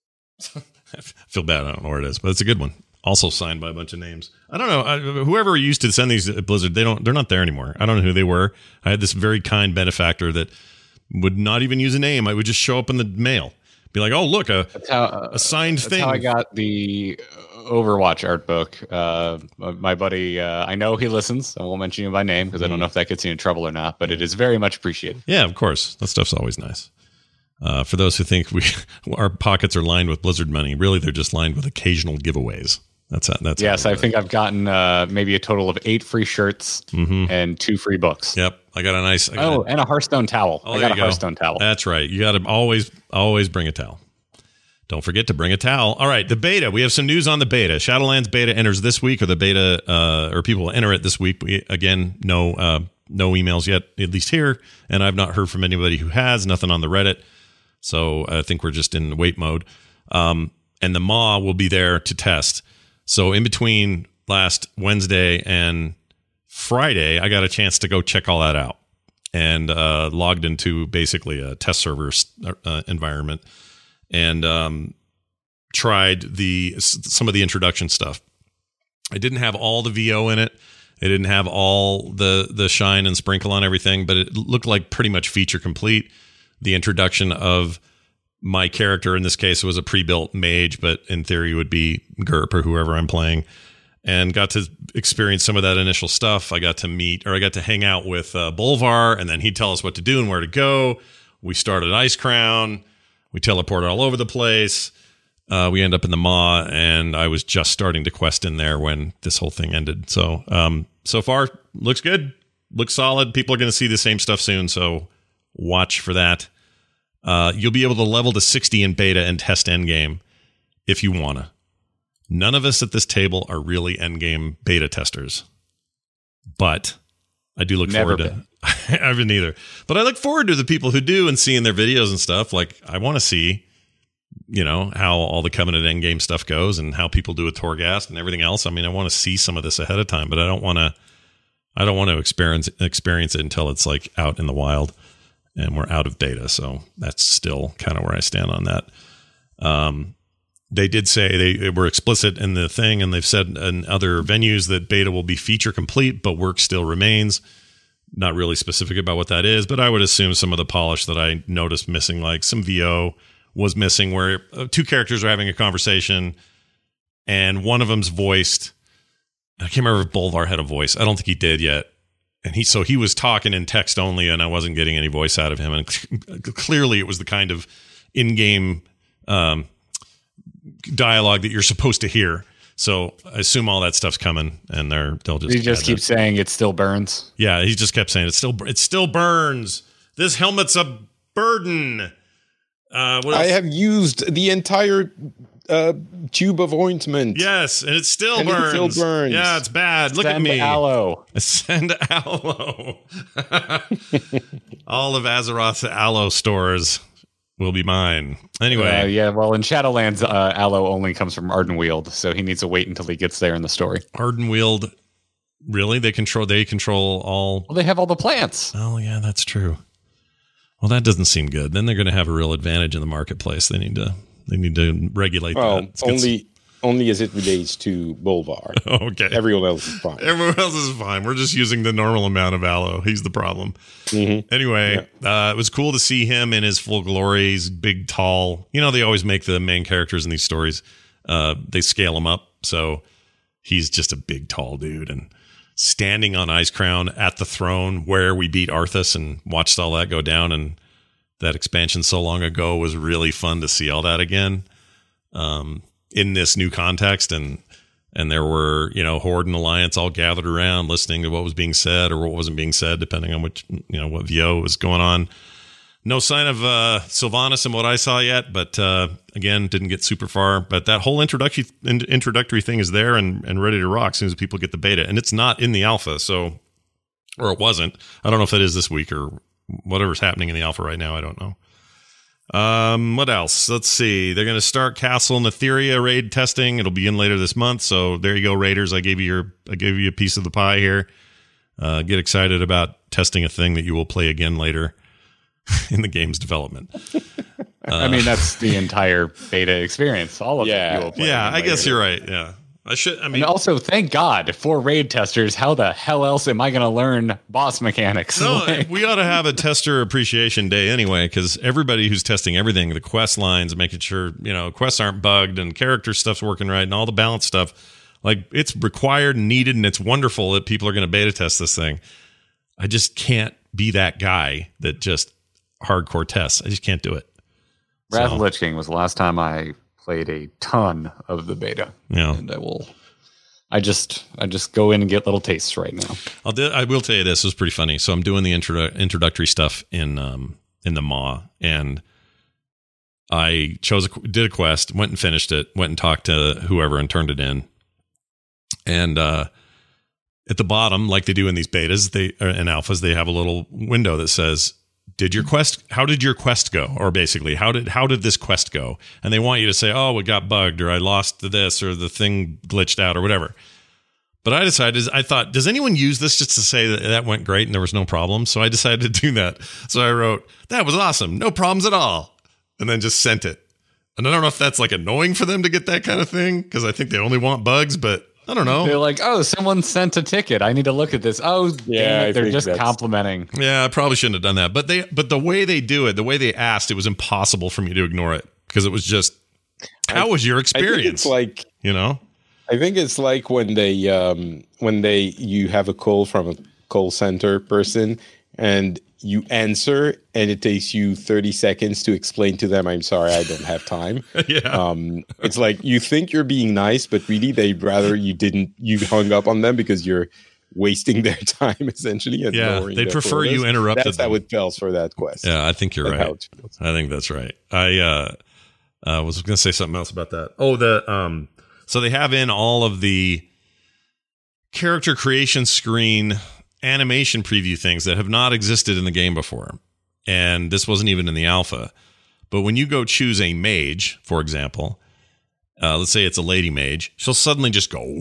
Speaker 1: I feel bad. I don't know where it is, but it's a good one. Also signed by a bunch of names. I don't know. I, whoever used to send these at Blizzard, they don't. They're not there anymore. I don't know who they were. I had this very kind benefactor that would not even use a name. I would just show up in the mail, be like, "Oh, look, a
Speaker 4: That's how uh,
Speaker 1: a signed
Speaker 4: that's
Speaker 1: thing."
Speaker 4: how I got the Overwatch art book. Uh, my buddy, uh, I know he listens. I won't mention you by name because I don't know if that gets you in trouble or not, but it is very much appreciated.
Speaker 1: Yeah, of course. That stuff's always nice. Uh, for those who think we our pockets are lined with Blizzard money, really they're just lined with occasional giveaways. That's how, that's
Speaker 4: Yes,
Speaker 1: how
Speaker 4: I think I've gotten uh, maybe a total of eight free shirts
Speaker 1: Mm-hmm.
Speaker 4: and two free books.
Speaker 1: Yep, I got a nice. I got
Speaker 4: Oh,
Speaker 1: a,
Speaker 4: and a Hearthstone towel.
Speaker 1: Oh,
Speaker 4: I
Speaker 1: there
Speaker 4: got a
Speaker 1: you go.
Speaker 4: Hearthstone towel.
Speaker 1: That's right. You got to always always bring a towel. Don't forget to bring a towel. All right, the beta. We have some news on the beta. Shadowlands beta enters this week, or the beta, uh, or people will enter it this week. We, again, no uh, no emails yet, at least here, and I've not heard from anybody who has. Nothing on the Reddit. So I think we're just in wait mode. Um, and the M A will be there to test. So in between last Wednesday and Friday, I got a chance to go check all that out and uh, logged into basically a test server uh, environment and um, tried the some of the introduction stuff. I didn't have all the V O in it. It didn't have all the the shine and sprinkle on everything, but it looked like pretty much feature complete. The introduction of my character, in this case, was a pre-built mage, but in theory would be GURP or whoever I'm playing, and got to experience some of that initial stuff. I got to meet, or I got to hang out with uh, Bolvar, and then he'd tell us what to do and where to go. We started Ice Crown. We teleported all over the place. Uh, we end up in the Maw, and I was just starting to quest in there when this whole thing ended. So, um, so far, looks good. Looks solid. People are going to see the same stuff soon, so watch for that. Uh, you'll be able to level to sixty in beta and test endgame if you want to. None of us at this table are really endgame beta testers, but I do look
Speaker 4: Never
Speaker 1: forward to I haven't either. But I look forward to the people who do and seeing their videos and stuff. Like, I want to see, you know, how all the Covenant endgame stuff goes and how people do with Torghast and everything else. I mean, I want to see some of this ahead of time, but I don't want to I don't want to experience experience it until it's like out in the wild. And we're out of beta, so that's still kind of where I stand on that. Um, they did say they, they were explicit in the thing, and they've said in other venues that beta will be feature complete, but work still remains. Not really specific about what that is, but I would assume some of the polish that I noticed missing, like some V O was missing, where two characters are having a conversation, and one of them's voiced. I can't remember if Bolvar had a voice. I don't think he did yet. And he, so he was talking in text only, and I wasn't getting any voice out of him. And clearly, it was the kind of in-game um, dialogue that you're supposed to hear. So I assume all that stuff's coming, and they're they'll just.
Speaker 4: He just keeps saying it still burns.
Speaker 1: Yeah, he just kept saying it still it still burns. This helmet's a burden. Uh, what
Speaker 3: I
Speaker 1: else?
Speaker 3: have used the entire uh, tube of ointment.
Speaker 1: Yes, and it still
Speaker 3: And it
Speaker 1: burns.
Speaker 3: still burns.
Speaker 1: Yeah, it's bad. Look
Speaker 4: Send
Speaker 1: at me.
Speaker 4: aloe.
Speaker 1: Send aloe. All of Azeroth's aloe stores will be mine. Anyway,
Speaker 4: Uh, yeah, well, in Shadowlands, uh, aloe only comes from Ardenweald, so he needs to wait until he gets there in the story.
Speaker 1: Ardenweald. Really, they control. They control all.
Speaker 4: Well, they have all the plants.
Speaker 1: Oh yeah, that's true. Well, that doesn't seem good. Then they're going to have a real advantage in the marketplace. They need to. They need to regulate
Speaker 3: Well,
Speaker 1: that. It's good-
Speaker 3: only only as it relates to Bolvar.
Speaker 1: okay.
Speaker 3: Everyone else is fine.
Speaker 1: Everyone else is fine. We're just using the normal amount of aloe. He's the problem.
Speaker 3: Mm-hmm.
Speaker 1: Anyway, uh, it was cool to see him in his full glory. He's big, tall. You know, they always make the main characters in these stories. Uh, they scale him up. So he's just a big, tall dude. And standing on Ice Crown at the throne where we beat Arthas and watched all that go down. And that expansion so long ago was really fun to see all that again. Um, in this new context, and and there were, you know, Horde and Alliance all gathered around listening to what was being said or what wasn't being said, depending on which, you know, what V O was going on. No sign of uh, Sylvanas in what I saw yet, but uh, again, didn't get super far. But that whole introductory introductory thing is there and, and ready to rock as soon as people get the beta. And it's not in the alpha, so, or it wasn't. I don't know if that is this week or whatever's happening in the alpha right now. I don't know. Um, what else? Let's see. They're going to start Castle Netheria raid testing. It'll begin later this month. So there you go, Raiders. I gave you your, I gave you a piece of the pie here. Uh, get excited about testing a thing that you will play again later in the game's development.
Speaker 4: Uh, I mean, that's the entire beta experience. All of
Speaker 3: yeah,
Speaker 4: it. You will play
Speaker 1: yeah. I
Speaker 4: later.
Speaker 1: guess you're right. Yeah. I should. I mean,
Speaker 4: and also, thank God for raid testers. How the hell else am I going to learn boss mechanics?
Speaker 1: no,
Speaker 4: Like-
Speaker 1: we ought to have a tester appreciation day anyway, because everybody who's testing everything, the quest lines, making sure you know quests aren't bugged and character stuff's working right and all the balance stuff, like it's required and needed, and it's wonderful that people are going to beta test this thing. I just can't be that guy that just hardcore tests. I just can't do it.
Speaker 4: Wrath
Speaker 1: So-
Speaker 4: of Lich King was the last time I played a ton of the beta.
Speaker 1: Yeah.
Speaker 4: And I will I just I just go in and get little tastes right now.
Speaker 1: I'll do, I will tell you this, it was pretty funny. So I'm doing the intro, introductory stuff in um in the Maw, and I chose a, did a quest, went and finished it, went and talked to whoever and turned it in. And uh at the bottom, like they do in these betas, they or in alphas, they have a little window that says, did your quest how did your quest go? Or basically, how did how did this quest go? And they want you to say, oh, it got bugged, or I lost this, or the thing glitched out, or whatever. But I decided, I thought, does anyone use this just to say that that went great and there was no problem? So I decided to do that. So I wrote, that was awesome, no problems at all, and then just sent it. And I don't know if that's like annoying for them to get that kind of thing, because I think they only want bugs, but I don't know.
Speaker 4: They're like, oh, someone sent a ticket. I need to look at this. Oh,
Speaker 3: Yeah,
Speaker 4: damn it.
Speaker 3: I
Speaker 4: They're
Speaker 3: think
Speaker 4: just
Speaker 3: that's-
Speaker 4: complimenting.
Speaker 1: Yeah, I probably shouldn't have done that. But they, but the way they do it, the way they asked, it was impossible for me to ignore it, because it was just, how was your
Speaker 3: I think
Speaker 1: experience?
Speaker 3: it's like
Speaker 1: You know?
Speaker 3: I think it's like when they um, when they you have a call from a call center person and you answer and it takes you thirty seconds to explain to them, I'm sorry, I don't have time.
Speaker 1: Yeah.
Speaker 3: Um, it's like you think you're being nice, but really they'd rather you didn't you hung up on them because you're wasting their time essentially. And
Speaker 1: Yeah,
Speaker 3: lowering
Speaker 1: they'd
Speaker 3: their
Speaker 1: prefer you
Speaker 3: quotas.
Speaker 1: interrupted
Speaker 3: That's
Speaker 1: them.
Speaker 3: how it feels for that quest.
Speaker 1: Yeah, I think you're
Speaker 3: That's how
Speaker 1: right.
Speaker 3: it feels.
Speaker 1: I think that's right. I uh, uh, was going to say something else about that. Oh, the um, so they have in all of the character creation screen animation preview things that have not existed in the game before, and this wasn't even in the alpha. But when you go choose a mage, for example, uh, let's say it's a lady mage, she'll suddenly just go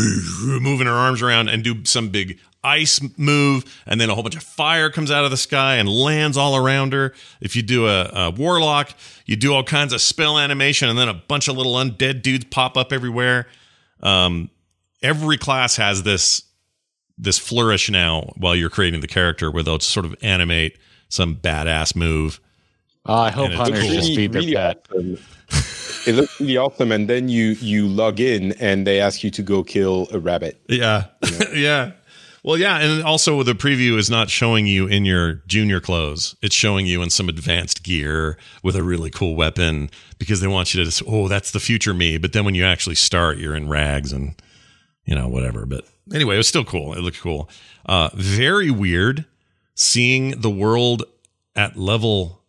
Speaker 1: moving her arms around and do some big ice move, and then a whole bunch of fire comes out of the sky and lands all around her. If you do a, a warlock, you do all kinds of spell animation, and then a bunch of little undead dudes pop up everywhere. Um, every class has this this flourish now while you're creating the character, where they'll sort of animate some badass move.
Speaker 4: Oh, I hope
Speaker 1: And it's
Speaker 4: hunters
Speaker 1: cool.
Speaker 4: just
Speaker 3: Really,
Speaker 4: feed their
Speaker 3: really
Speaker 4: pet.
Speaker 3: awesome. It looks really awesome, and then you you log in and they ask you to go kill a rabbit.
Speaker 1: Yeah. Yeah. Well, yeah. And also the preview is not showing you in your junior clothes. It's showing you in some advanced gear with a really cool weapon, because they want you to just, oh, that's the future me. But then when you actually start, you're in rags and, you know, whatever. But anyway, it was still cool. It looked cool. Uh, very weird seeing the world at level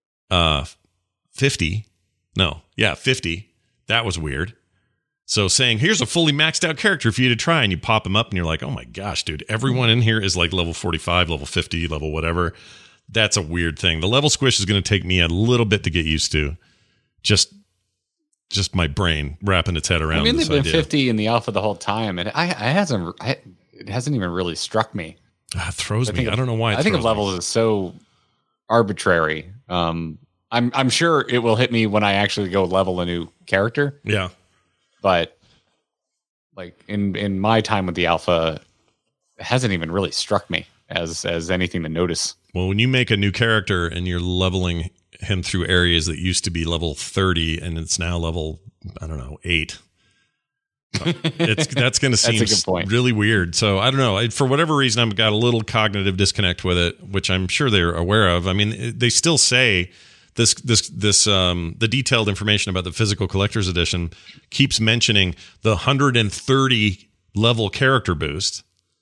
Speaker 1: uh, fifty. No. Yeah. fifty. That was weird. So saying, here's a fully maxed out character for you to try, and you pop them up and you're like, oh my gosh, dude, everyone in here is like level forty-five, level fifty, level whatever. That's a weird thing. The level squish is going to take me a little bit to get used to. Just just my brain wrapping its head around
Speaker 4: I mean,
Speaker 1: this
Speaker 4: they've been
Speaker 1: idea.
Speaker 4: fifty in the alpha the whole time, and I, I hasn't I, it hasn't even really struck me.
Speaker 1: Ah, it throws
Speaker 4: I
Speaker 1: me.
Speaker 4: think
Speaker 1: I
Speaker 4: of-
Speaker 1: don't know why it
Speaker 4: I think of
Speaker 1: throws me.
Speaker 4: levels as so arbitrary. Um, I'm I'm sure it will hit me when I actually go level a new character,
Speaker 1: Yeah.
Speaker 4: but like in in my time with the alpha, it hasn't even really struck me as as anything to notice.
Speaker 1: Well, when you make a new character and you're leveling him through areas that used to be level thirty and it's now level, I don't know, eight. It's that's going to seem
Speaker 4: a good point.
Speaker 1: really weird. So I don't know. I, for whatever reason, I've got a little cognitive disconnect with it, which I'm sure they're aware of. I mean, it- they still say this this this um, the detailed information about the physical collector's edition keeps mentioning the one hundred thirty level character boost,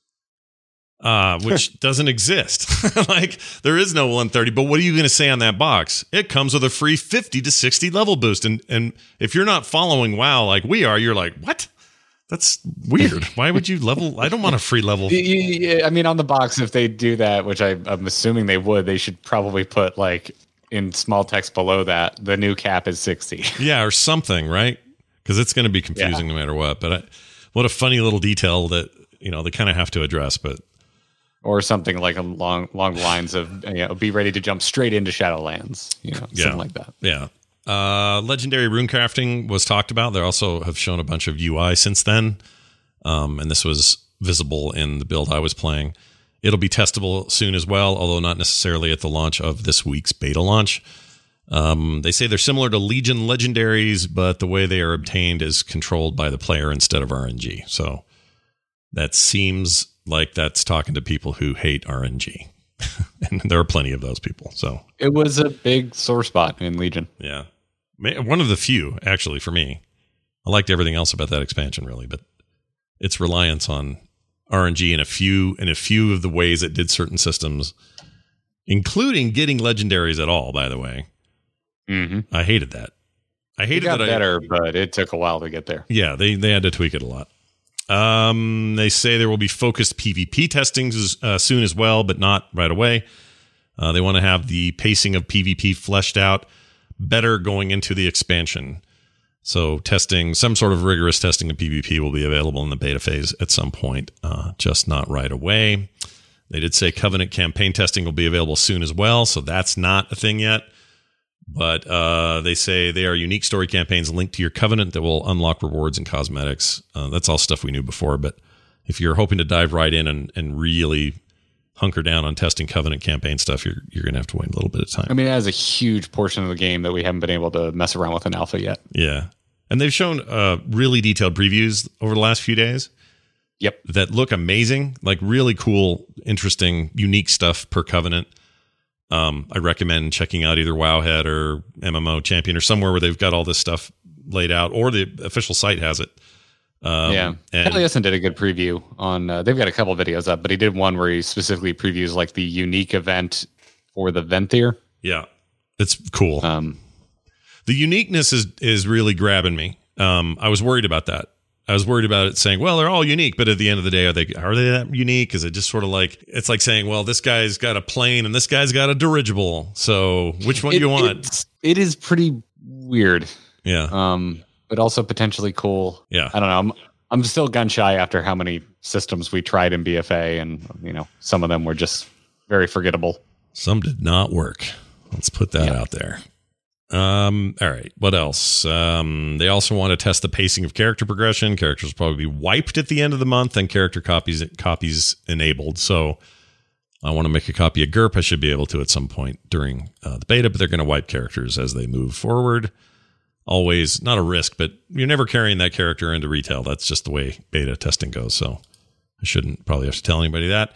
Speaker 1: uh, which doesn't exist. Like, there is no one thirty. But what are you going to say on that box? It comes with a free fifty to sixty level boost, and and if you're not following WoW like we are, you're like, what? That's weird. Why would you level? I don't want a free level.
Speaker 4: Y- y- y- I mean, on the box, if they do that, which I, I'm assuming they would, they should probably put like in small text below that, the new cap is sixty.
Speaker 1: Yeah, or something, right? Because it's going to be confusing yeah. no matter what. But I, what a funny little detail that, you know, they kind of have to address. But
Speaker 4: or something like along along the lines of, you know, be ready to jump straight into Shadowlands, you know,
Speaker 1: yeah.
Speaker 4: something like that.
Speaker 1: Yeah. Uh, legendary runecrafting was talked about. They also have shown a bunch of U I since then. Um, and this was visible in the build I was playing. It'll be testable soon as well, although not necessarily at the launch of this week's beta launch. Um, they say they're similar to Legion legendaries, but the way they are obtained is controlled by the player instead of R N G. So that seems like that's talking to people who hate R N G. And there are plenty of those people. So
Speaker 4: it was a big sore spot in Legion.
Speaker 1: Yeah. One of the few, actually, for me. I liked everything else about that expansion, really, but its reliance on R N G in a few in a few of the ways it did certain systems, including getting legendaries at all, by the way.
Speaker 4: Mm-hmm.
Speaker 1: I hated that. I hated
Speaker 4: it got
Speaker 1: that
Speaker 4: better,
Speaker 1: I,
Speaker 4: but it took a while to get there.
Speaker 1: Yeah, they, they had to tweak it a lot. Um, they say there will be focused PvP testing uh, soon as well, but not right away. Uh, they want to have the pacing of PvP fleshed out better going into the expansion. So testing, some sort of rigorous testing of PvP will be available in the beta phase at some point, uh, just not right away. They did say Covenant campaign testing will be available soon as well, so that's not a thing yet. But uh, they say they are unique story campaigns linked to your Covenant that will unlock rewards and cosmetics. Uh, that's all stuff we knew before, but if you're hoping to dive right in and, and really hunker down on testing Covenant campaign stuff, you're you're going to have to wait a little bit of time.
Speaker 4: I mean, that is a huge portion of the game that we haven't been able to mess around with in alpha yet.
Speaker 1: Yeah. And they've shown uh, really detailed previews over the last few days.
Speaker 4: Yep.
Speaker 1: That look amazing, like really cool, interesting, unique stuff per Covenant. Um, I recommend checking out either Wowhead or M M O Champion or somewhere where they've got all this stuff laid out, or the official site has it. Um,
Speaker 4: yeah.
Speaker 1: And
Speaker 4: Taliesin did a good preview on, uh, they've got a couple of videos up, but he did one where he specifically previews like the unique event for the Venthyr.
Speaker 1: Yeah. It's cool.
Speaker 4: Um,
Speaker 1: the uniqueness is, is really grabbing me. Um, I was worried about that. I was worried about it saying, well, they're all unique, but at the end of the day, are they are they that unique? Is it just sort of like, it's like saying, well, this guy's got a plane and this guy's got a dirigible. So which one
Speaker 4: it,
Speaker 1: do you want?
Speaker 4: It is pretty weird.
Speaker 1: Yeah.
Speaker 4: Um, but also potentially cool.
Speaker 1: Yeah.
Speaker 4: I don't know. I'm, I'm still gun shy after how many systems we tried in B F A, and, you know, some of them were just very forgettable.
Speaker 1: Some did not work. Let's put that
Speaker 4: yeah.
Speaker 1: out there. Um, all right. What else? Um, they also want to test the pacing of character progression. Characters will probably be wiped at the end of the month and character copies copies enabled. So I want to make a copy of G U R P. I should be able to at some point during uh, the beta, but they're going to wipe characters as they move forward. Always not a risk, but you're never carrying that character into retail. That's just the way beta testing goes. So I shouldn't probably have to tell anybody that.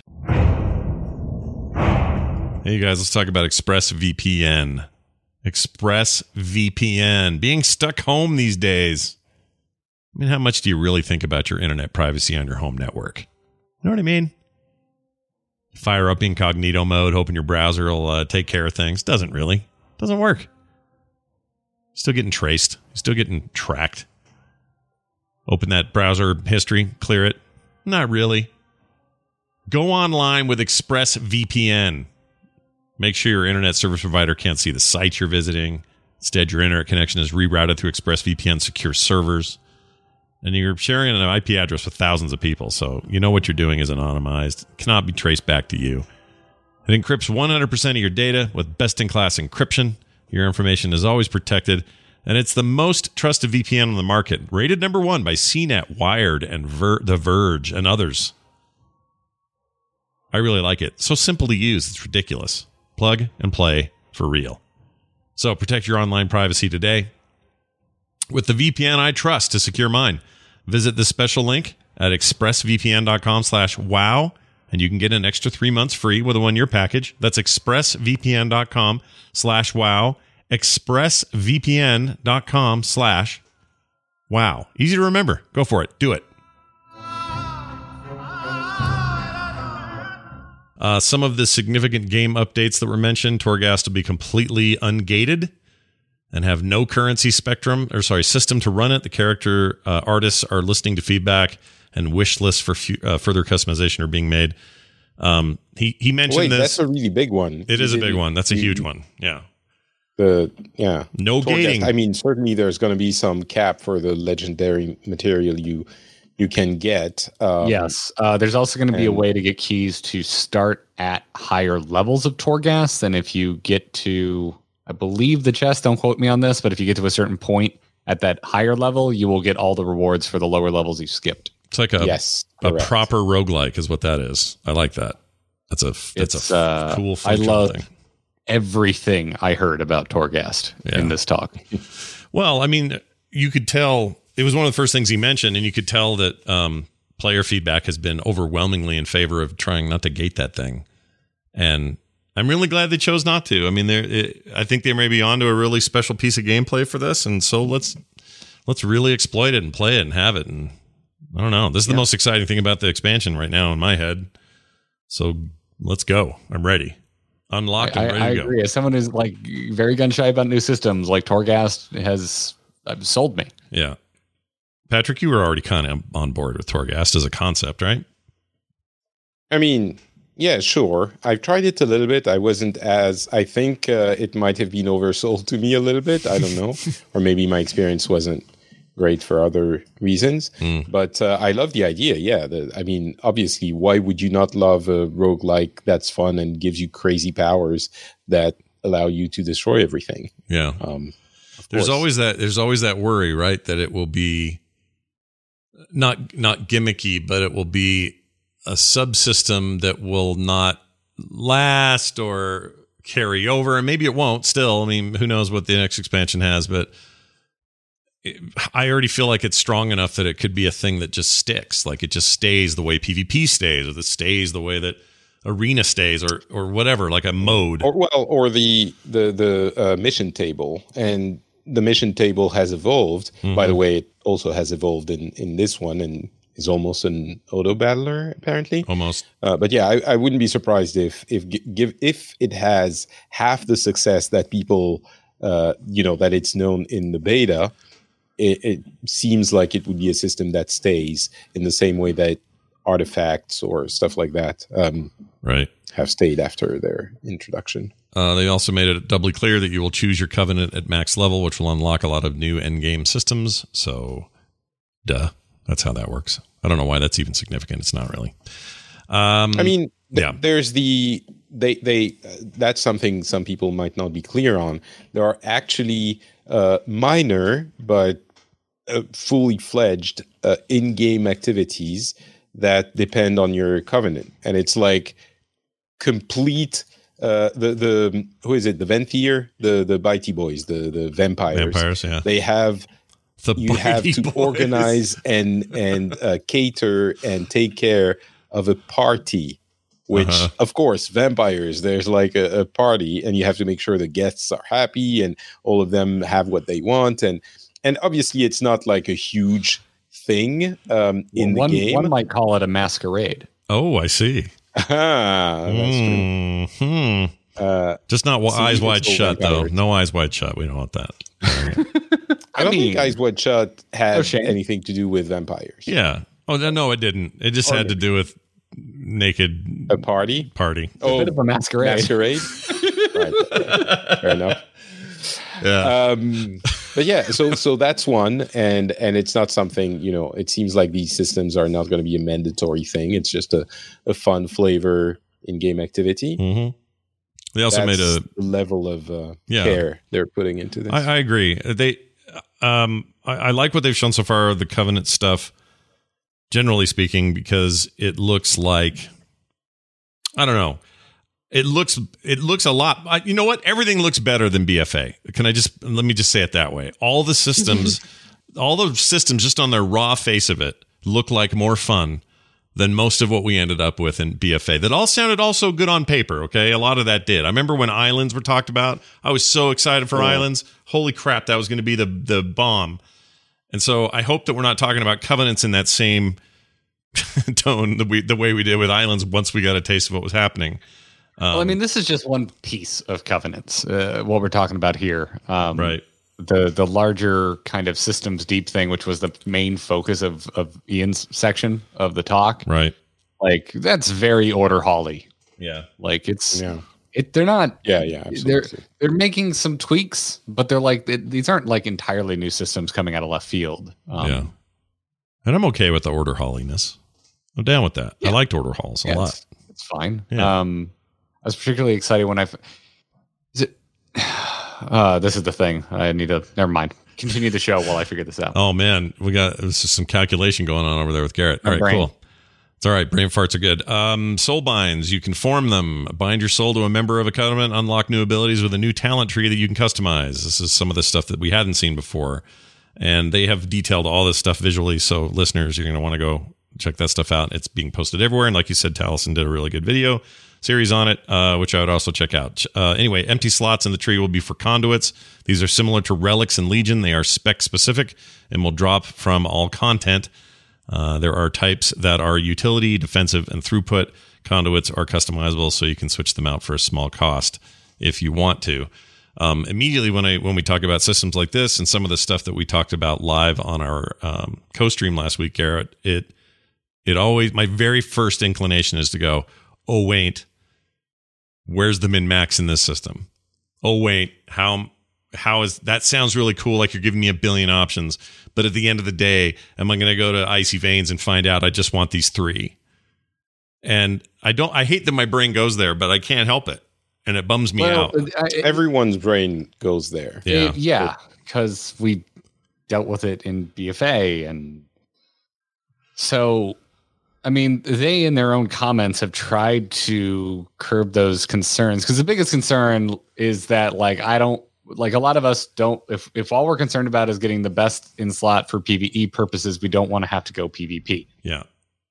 Speaker 1: Hey, you guys, let's talk about ExpressVPN. ExpressVPN. Being stuck home these days. I mean, how much do you really think about your internet privacy on your home network? You know what I mean? Fire up incognito mode, hoping your browser will uh, take care of things. Doesn't really. Doesn't work. Still getting traced. Still getting tracked. Open that browser history, clear it. Not really. Go online with ExpressVPN. Make sure your internet service provider can't see the site you're visiting. Instead, your internet connection is rerouted through ExpressVPN secure servers. And you're sharing an I P address with thousands of people, so you know what you're doing is anonymized. It cannot be traced back to you. It encrypts one hundred percent of your data with best-in-class encryption. Your information is always protected, and it's the most trusted V P N on the market. Rated number one by C net, Wired, and Ver- The Verge, and others. I really like it. So simple to use, it's ridiculous. Plug and play for real. So protect your online privacy today with the V P N I trust to secure mine. Visit this special link at expressvpn.com slash wow, and you can get an extra three months free with a one-year package. That's expressvpn.com slash wow, expressvpn.com slash wow. Easy to remember. Go for it. Do it. Uh, some of the significant game updates that were mentioned, Torghast will be completely ungated and have no currency spectrum, or sorry, system to run it. The character uh, artists are listening to feedback, and wish lists for fu- uh, further customization are being made. Um, he he mentioned
Speaker 3: Wait,
Speaker 1: this.
Speaker 3: That's a really big one.
Speaker 1: It is a
Speaker 3: Did
Speaker 1: big
Speaker 3: you,
Speaker 1: one. That's a
Speaker 3: you,
Speaker 1: huge one. Yeah.
Speaker 3: The yeah,
Speaker 1: no
Speaker 3: Torghast.
Speaker 1: gating.
Speaker 3: I mean, certainly there's going to be some cap for the legendary material you you can get. Um,
Speaker 4: yes, uh, there's also going to be a way to get keys to start at higher levels of Torghast than if you get to, I believe the chest. Don't quote me on this, but if you get to a certain point at that higher level, you will get all the rewards for the lower levels you skipped.
Speaker 1: It's like a
Speaker 3: yes,
Speaker 1: a
Speaker 3: correct.
Speaker 1: proper roguelike is what that is. I like that. That's a that's
Speaker 4: It's,
Speaker 1: a
Speaker 4: uh,
Speaker 1: cool
Speaker 4: I
Speaker 1: function
Speaker 4: love
Speaker 1: thing.
Speaker 4: everything I heard about Torghast
Speaker 1: Yeah.
Speaker 4: in this talk.
Speaker 1: Well, I mean, you could tell it was one of the first things he mentioned, and you could tell that um, player feedback has been overwhelmingly in favor of trying not to gate that thing. And I'm really glad they chose not to. I mean, they I think they may be onto a really special piece of gameplay for this, and so let's let's really exploit it and play it and have it. And I don't know. This is the
Speaker 4: Yeah.
Speaker 1: most exciting thing about the expansion right now in my head. So let's go. I'm ready. Unlocked
Speaker 4: I,
Speaker 1: and ready
Speaker 4: I
Speaker 1: to
Speaker 4: agree.
Speaker 1: go.
Speaker 4: As someone who's like very gun shy about new systems, like Torghast has uh, sold me.
Speaker 1: Yeah. Patrick, you were already kind of on board with Torghast as a concept, right?
Speaker 3: I mean, yeah, sure. I've tried it a little bit. I wasn't as, I think uh, it might have been oversold to me a little bit. I don't know. Or maybe my experience wasn't great for other reasons.
Speaker 1: Mm.
Speaker 3: But uh, I love the idea. Yeah. The, I mean, obviously, why would you not love a roguelike that's fun and gives you crazy powers that allow you to destroy everything?
Speaker 1: Yeah.
Speaker 3: Um,
Speaker 1: There's
Speaker 3: course.
Speaker 1: always that there's always that worry, right? That it will be not not gimmicky, but it will be a subsystem that will not last or carry over. And maybe it won't still. I mean, who knows what the next expansion has, but it, I already feel like it's strong enough that it could be a thing that just sticks. Like it just stays the way PvP stays, or that stays the way that Arena stays, or or whatever, like a mode.
Speaker 3: Or well, or the the the uh, mission table, and the mission table has evolved.
Speaker 1: Mm-hmm.
Speaker 3: By the way, it also has evolved in in this one, and is almost an auto battler apparently.
Speaker 1: Almost.
Speaker 3: Uh, but yeah, I, I wouldn't be surprised if if give if it has half the success that people uh, you know that it's known in the beta. It, it seems like it would be a system that stays in the same way that artifacts or stuff like that um,
Speaker 1: Right.
Speaker 3: have stayed after their introduction.
Speaker 1: Uh, they also made it doubly clear that you will choose your covenant at max level, which will unlock a lot of new endgame systems. So, duh, that's how that works. I don't know why that's even significant. It's not really. Um,
Speaker 3: I mean, th-
Speaker 1: yeah.
Speaker 3: there's the they they uh, that's something some people might not be clear on. There are actually uh, minor but uh, fully fledged uh, in-game activities that depend on your covenant, and it's like complete. Uh, the the who is it? The Venthyr, the the Bitey Boys, the the vampires.
Speaker 1: Vampires, yeah.
Speaker 3: They have
Speaker 1: The
Speaker 3: you have
Speaker 1: Bitey
Speaker 3: to
Speaker 1: Boys.
Speaker 3: organize and and uh, cater and take care of a party, which
Speaker 1: Uh-huh.
Speaker 3: of course vampires. There's like a, a party, and you have to make sure the guests are happy and all of them have what they want, and and obviously it's not like a huge thing um, in
Speaker 4: one,
Speaker 3: the game.
Speaker 4: one might call it a masquerade.
Speaker 1: Oh, I see.
Speaker 3: Ah, that's true.
Speaker 1: Hmm.
Speaker 3: Uh,
Speaker 1: Just not wa-
Speaker 3: So
Speaker 1: eyes
Speaker 3: you can
Speaker 1: wide
Speaker 3: still
Speaker 1: shut, though.
Speaker 3: vampires.
Speaker 1: No eyes wide shut. We don't want that.
Speaker 3: I don't
Speaker 4: mean-
Speaker 3: think Eyes Wide Shut had
Speaker 4: No shame.
Speaker 3: anything to do with vampires.
Speaker 1: Yeah. Oh, no, no, it didn't. It just had to do with naked
Speaker 3: A party.
Speaker 1: party.
Speaker 3: Oh,
Speaker 4: Bit of a masquerade.
Speaker 3: masquerade. Right. Fair enough.
Speaker 1: Yeah.
Speaker 3: Um, but yeah, so so that's one, and and it's not something, you know. It seems like these systems are not going to be a mandatory thing. It's just a, a fun flavor in game activity.
Speaker 1: hmm They also
Speaker 3: That's
Speaker 1: made a.
Speaker 3: the level of uh,
Speaker 1: Yeah.
Speaker 3: care they're putting into this.
Speaker 1: I, I agree. They, um, I, I like what they've shown so far. The Covenant stuff, generally speaking, because it looks like, I don't know. It looks it looks a lot. I, you know what? Everything looks better than B F A. Can I just let me just say it that way? All the systems, all the systems, just on their raw face of it, look like more fun than most of what we ended up with in B F A. That all sounded also good on paper. Okay, a lot of that did. I remember when Islands were talked about. I was so excited for
Speaker 3: Yeah.
Speaker 1: Islands. Holy crap, that was going to be the the bomb. And so I hope that we're not talking about Covenants in that same tone the we the way we did with Islands once we got a taste of what was happening. Um,
Speaker 4: Well, I mean, this is just one piece of Covenants. Uh, what we're talking about here, um,
Speaker 1: right.
Speaker 4: The the larger kind of systems deep thing, which was the main focus of of Ian's section of the talk.
Speaker 1: Right.
Speaker 4: Like that's very Order Holly.
Speaker 1: Yeah.
Speaker 4: Like it's
Speaker 3: yeah.
Speaker 4: it they're not.
Speaker 3: Yeah, yeah, absolutely.
Speaker 4: They're they're making some tweaks, but they're like they, these aren't like entirely new systems coming out of left field. Um,
Speaker 1: yeah, and I'm okay with the order halliness. I'm down with that.
Speaker 4: Yeah.
Speaker 1: I liked order halls a
Speaker 4: yeah,
Speaker 1: lot.
Speaker 4: It's, it's fine.
Speaker 1: Yeah.
Speaker 4: Um, I was particularly excited when I. Is it? Uh, this is the thing. I need to. Never mind. Continue the show while I figure this out.
Speaker 1: Oh man, we got this is some calculation going on over there with Garrett. All
Speaker 4: My
Speaker 1: right,
Speaker 4: brain.
Speaker 1: cool. It's all right. Brain farts are good. Um, soul binds. You can form them. Bind your soul to a member of a covenant. Unlock new abilities with a new talent tree that you can customize. This is some of the stuff that we hadn't seen before, and they have detailed all this stuff visually. So listeners, you're going to want to go check that stuff out. It's being posted everywhere, and like you said, Taliesin did a really good video series on it, uh, which I would also check out. Uh, anyway, empty slots in the tree will be for conduits. These are similar to relics in Legion. They are spec specific and will drop from all content. Uh, there are types that are utility, defensive, and throughput. Conduits are customizable, so you can switch them out for a small cost if you want to. Um, immediately when I when we talk about systems like this and some of the stuff that we talked about live on our um, co-stream last week, Garrett, it it always my very first inclination is to go, oh wait, where's the min max in this system? Oh wait, how how is that? Sounds really cool, like you're giving me a billion options, but at the end of the day, am I going to go to Icy Veins and find out I just want these three? And I don't. I hate that my brain goes there, but I can't help it, and it bums me
Speaker 4: Well,
Speaker 1: out.
Speaker 4: I,
Speaker 3: Everyone's brain goes there.
Speaker 1: Yeah,
Speaker 4: It- yeah, because we dealt with it in B F A, and so, I mean, they in their own comments have tried to curb those concerns, because the biggest concern is that, like, I don't like a lot of us don't. If if all we're concerned about is getting the best in slot for PvE purposes, we don't want to have to go PvP,
Speaker 1: yeah,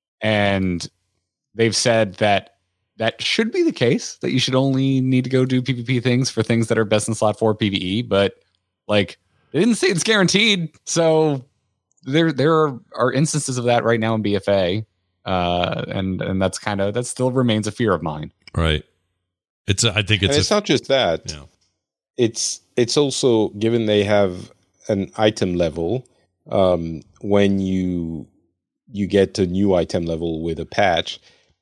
Speaker 4: and they've said that that should be the case, that you should only need to go do PvP things for things that are best in slot for PvE. But like, they didn't say it's guaranteed. So there there are, are instances of that right now in B F A. Uh, and, and that's kind of, that still remains a fear of mine.
Speaker 1: right. It's. A, I think
Speaker 3: And
Speaker 1: it's.
Speaker 3: it's
Speaker 1: a,
Speaker 3: not just that.
Speaker 1: yeah.
Speaker 3: It's it's also, given they have an item level, um, when you you get a new item level with a patch,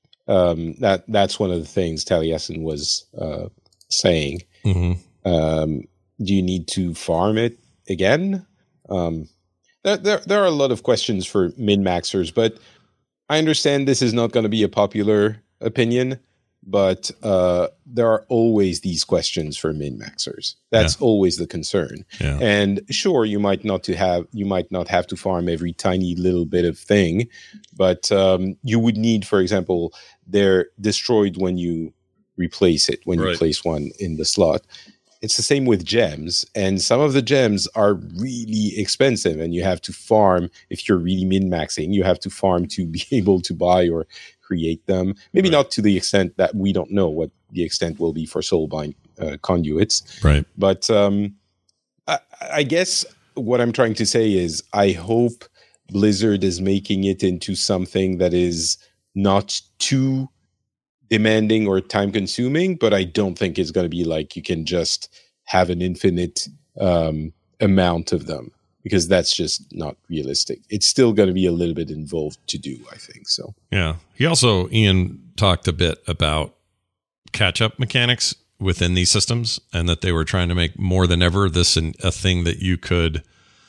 Speaker 3: um, that that's one of the things Taliesin was uh, saying.
Speaker 1: Mhm.
Speaker 3: Um, do you need to farm it again? Um, there, there there are a lot of questions for min maxers, but I understand this is not going to be a popular opinion. But uh, there are always these questions for min maxers. That's
Speaker 1: Yeah.
Speaker 3: always the concern.
Speaker 1: Yeah.
Speaker 3: And sure, you might not to have you might not have to farm every tiny little bit of thing, but um, you would need, for example, they're destroyed when you replace it, when
Speaker 1: Right.
Speaker 3: you place one in the slot. It's the same with gems, and some of the gems are really expensive, and you have to farm. If you're really min maxing, you have to farm to be able to buy or create them. Maybe
Speaker 1: Right.
Speaker 3: not to the extent that we don't know what the extent will be for soulbind uh, conduits.
Speaker 1: Right.
Speaker 3: But um, I, I guess what I'm trying to say is I hope Blizzard is making it into something that is not too demanding or time consuming, but I don't think it's going to be like you can just have an infinite um, amount of them, because that's just not realistic. It's still going to be a little bit involved to do, I think. So
Speaker 1: Yeah. He also, Ian, talked a bit about catch-up mechanics within these systems, and that they were trying to make more than ever this an, a thing that you could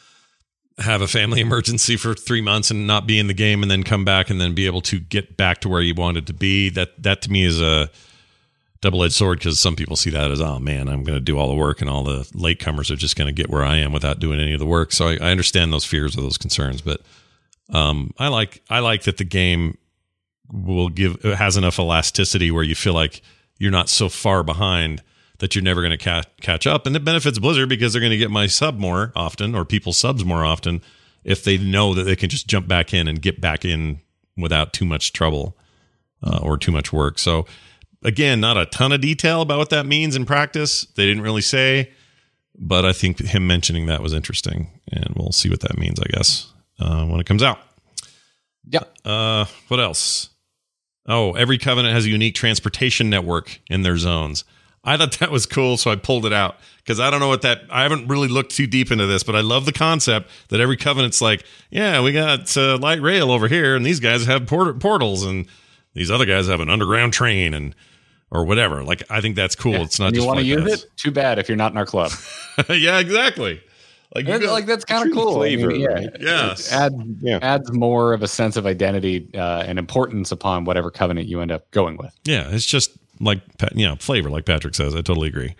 Speaker 1: have a family emergency for three months and not be in the game, and then come back and then be able to get back to where you wanted to be. That that to me is a double-edged sword, because some people see that as, oh man, I'm going to do all the work and all the latecomers are just going to get where I am without doing any of the work. So I, I understand those fears or those concerns, but um, I like I like that the game will give has enough elasticity where you feel like you're not so far behind that you're never going to ca- catch up. And it benefits Blizzard, because they're going to get my sub more often, or people subs more often, if they know that they can just jump back in and get back in without too much trouble uh, or too much work. So again, not a ton of detail about what that means in practice. They didn't really say, but I think him mentioning that was interesting, and we'll see what that means, I guess, uh, when it comes out.
Speaker 4: Yeah.
Speaker 1: Uh, what else? Oh, every covenant has a unique transportation network in their zones. I thought that was cool, so I pulled it out, because I don't know what that. I haven't really looked too deep into this, but I love the concept that every covenant's like, yeah, we got uh, light rail over here, and these guys have port- portals, and these other guys have an underground train, and or whatever. Like, I think that's cool.
Speaker 4: Yeah.
Speaker 1: It's not
Speaker 4: and
Speaker 1: just
Speaker 4: you want to
Speaker 1: flight
Speaker 4: use
Speaker 1: paths.
Speaker 4: it? Too bad if you're not in our club.
Speaker 1: Yeah, exactly. Like, you
Speaker 4: That's,
Speaker 1: got-
Speaker 4: like that's kind of
Speaker 3: true
Speaker 4: cool. I
Speaker 3: flavor,
Speaker 4: mean, yeah,
Speaker 3: right?
Speaker 1: Yeah.
Speaker 4: it adds
Speaker 3: Yeah.
Speaker 4: adds more of a sense of identity uh, and importance upon whatever covenant you end up going with.
Speaker 1: yeah, it's just like, you know, flavor, like Patrick says. I totally agree.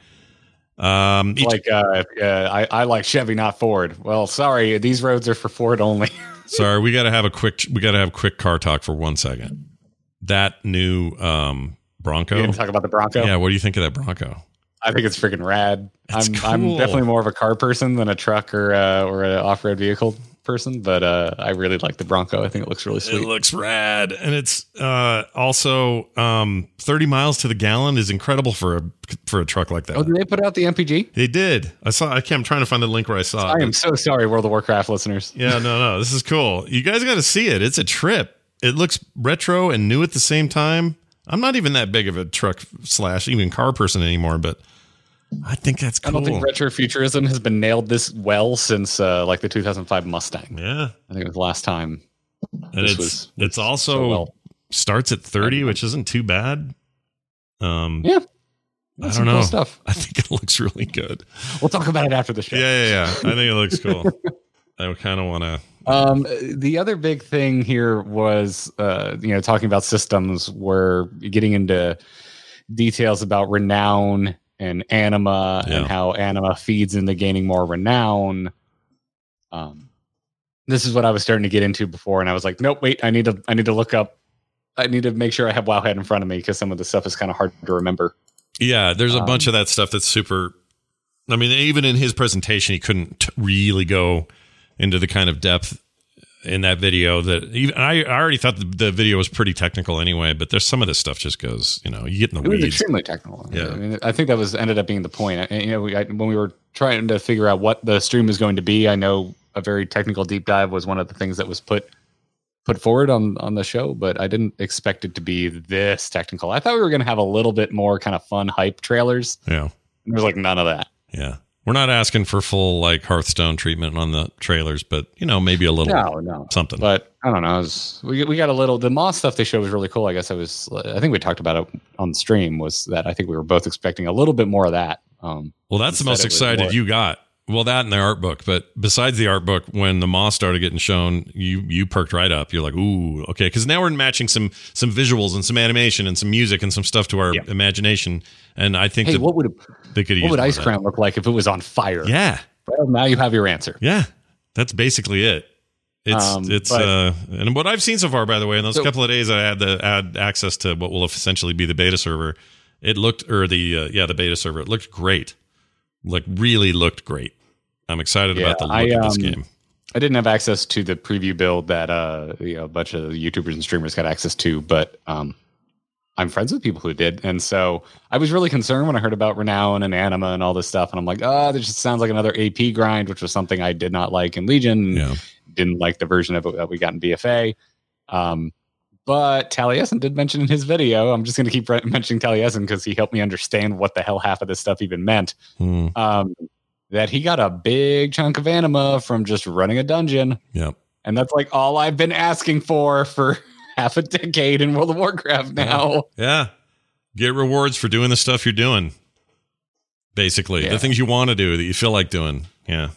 Speaker 1: Um, each-
Speaker 4: Like uh, uh, I, I like Chevy, not Ford. Well, sorry, these roads are for Ford only.
Speaker 1: sorry, we got to have a quick, we got to have quick car talk for one second. That new um, Bronco.
Speaker 4: You gonna talk about the Bronco?
Speaker 1: Yeah, what do you think of that Bronco?
Speaker 4: I think it's freaking rad.
Speaker 1: It's
Speaker 4: I'm
Speaker 1: cool.
Speaker 4: I'm definitely more of a car person than a truck or uh, or an off road vehicle person, but uh, I really like the Bronco. I think it looks really sweet.
Speaker 1: It looks rad, and it's uh, also um, thirty miles to the gallon is incredible for a for a truck like that.
Speaker 4: Oh, did they put out the M P G?
Speaker 1: They did. I saw. I can't. I'm trying to find the link where I saw it.
Speaker 4: I am so sorry, World of Warcraft listeners.
Speaker 1: Yeah, no, no. This is cool. You guys got to see it. It's a trip. It looks retro and new at the same time. I'm not even that big of a truck slash even car person anymore, but I think that's cool.
Speaker 4: I don't think retrofuturism has been nailed this well since uh, like the two thousand five Mustang.
Speaker 1: Yeah,
Speaker 4: I think it was the last time.
Speaker 1: and
Speaker 4: This
Speaker 1: it's
Speaker 4: was-
Speaker 1: it's
Speaker 4: so
Speaker 1: also
Speaker 4: well.
Speaker 1: starts at thirty, which isn't too bad. Um,
Speaker 4: Yeah,
Speaker 1: I
Speaker 4: that's
Speaker 1: don't
Speaker 4: some cool
Speaker 1: know.
Speaker 4: stuff.
Speaker 1: I think it looks really good.
Speaker 4: We'll talk about it after the show.
Speaker 1: Yeah, yeah, yeah. I think it looks cool. I kind of want to.
Speaker 4: Um, the other big thing here was, uh, you know, talking about systems, where getting into details about renown and anima
Speaker 1: Yeah.
Speaker 4: and how anima feeds into gaining more renown. Um, this is what I was starting to get into before, and I was like, nope, wait, I need to, I need to look up, I need to make sure I have Wowhead in front of me because some of the stuff is kind of hard to remember.
Speaker 1: Yeah, there's a
Speaker 4: Um,
Speaker 1: bunch of that stuff that's super. I mean, even in his presentation, he couldn't t- really go into the kind of depth in that video that even I, I already thought the, the video was pretty technical anyway, but there's some of this stuff just goes, you know, you get in the
Speaker 4: It was
Speaker 1: weeds.
Speaker 4: extremely technical.
Speaker 1: Yeah.
Speaker 4: I mean, I think that was ended up being the point. I, you know, we, I, when we were trying to figure out what the stream was going to be, I know a very technical deep dive was one of the things that was put put forward on on the show, but I didn't expect it to be this technical. I thought we were going to have a little bit more kind of fun hype trailers.
Speaker 1: Yeah,
Speaker 4: There's like none of that.
Speaker 1: yeah. We're not asking for full like Hearthstone treatment on the trailers, but you know, maybe a little
Speaker 4: No, no.
Speaker 1: something.
Speaker 4: But I don't know. It was, we we got a little. The Moss stuff they showed was really cool. I guess I was. I think we talked about it on the stream. Was that I think we were both expecting a little bit more of that. Um,
Speaker 1: Well, that's the most
Speaker 4: Instead it was
Speaker 1: excited
Speaker 4: more-
Speaker 1: you got. Well, that and the art book, but besides the art book, when the moss started getting shown, you you perked right up. You're like, ooh, okay, because now we're matching some some visuals and some animation and some music and some stuff to our
Speaker 4: Yeah.
Speaker 1: imagination. And I think
Speaker 4: hey,
Speaker 1: that
Speaker 4: what would
Speaker 1: they could use
Speaker 4: what would
Speaker 1: more of
Speaker 4: Ice
Speaker 1: that.
Speaker 4: Crown look like if it was on fire?
Speaker 1: Yeah,
Speaker 4: Well, now you have your answer.
Speaker 1: yeah, that's basically it. It's
Speaker 4: Um,
Speaker 1: it's
Speaker 4: but-
Speaker 1: uh, and what I've seen so far, by the way, in those
Speaker 4: So-
Speaker 1: couple of days, I had the add access to what will essentially be the beta server. It looked, or the uh, yeah, the beta server. It looked great. Like really looked great. I'm excited
Speaker 4: Yeah,
Speaker 1: about the look
Speaker 4: I,
Speaker 1: of this
Speaker 4: um,
Speaker 1: game.
Speaker 4: I didn't have access to the preview build that uh, you know, a bunch of YouTubers and streamers got access to, but um, I'm friends with people who did, and so I was really concerned when I heard about Renown and Anima and all this stuff, and I'm like, oh, this just sounds like another A P grind, which was something I did not like in Legion.
Speaker 1: Yeah.
Speaker 4: Didn't like the version of it that we got in B F A. Um, but Taliesin did mention in his video, I'm just going to keep re- mentioning Taliesin because he helped me understand what the hell half of this stuff even meant.
Speaker 1: Hmm.
Speaker 4: Um, that he got a big chunk of anima from just running a dungeon.
Speaker 1: Yep.
Speaker 4: And that's like all I've been asking for for half a decade in World of Warcraft now.
Speaker 1: Yeah. Get rewards for doing the stuff you're doing. Basically,
Speaker 4: Yeah.
Speaker 1: the things you want to do that you feel like doing. Yeah.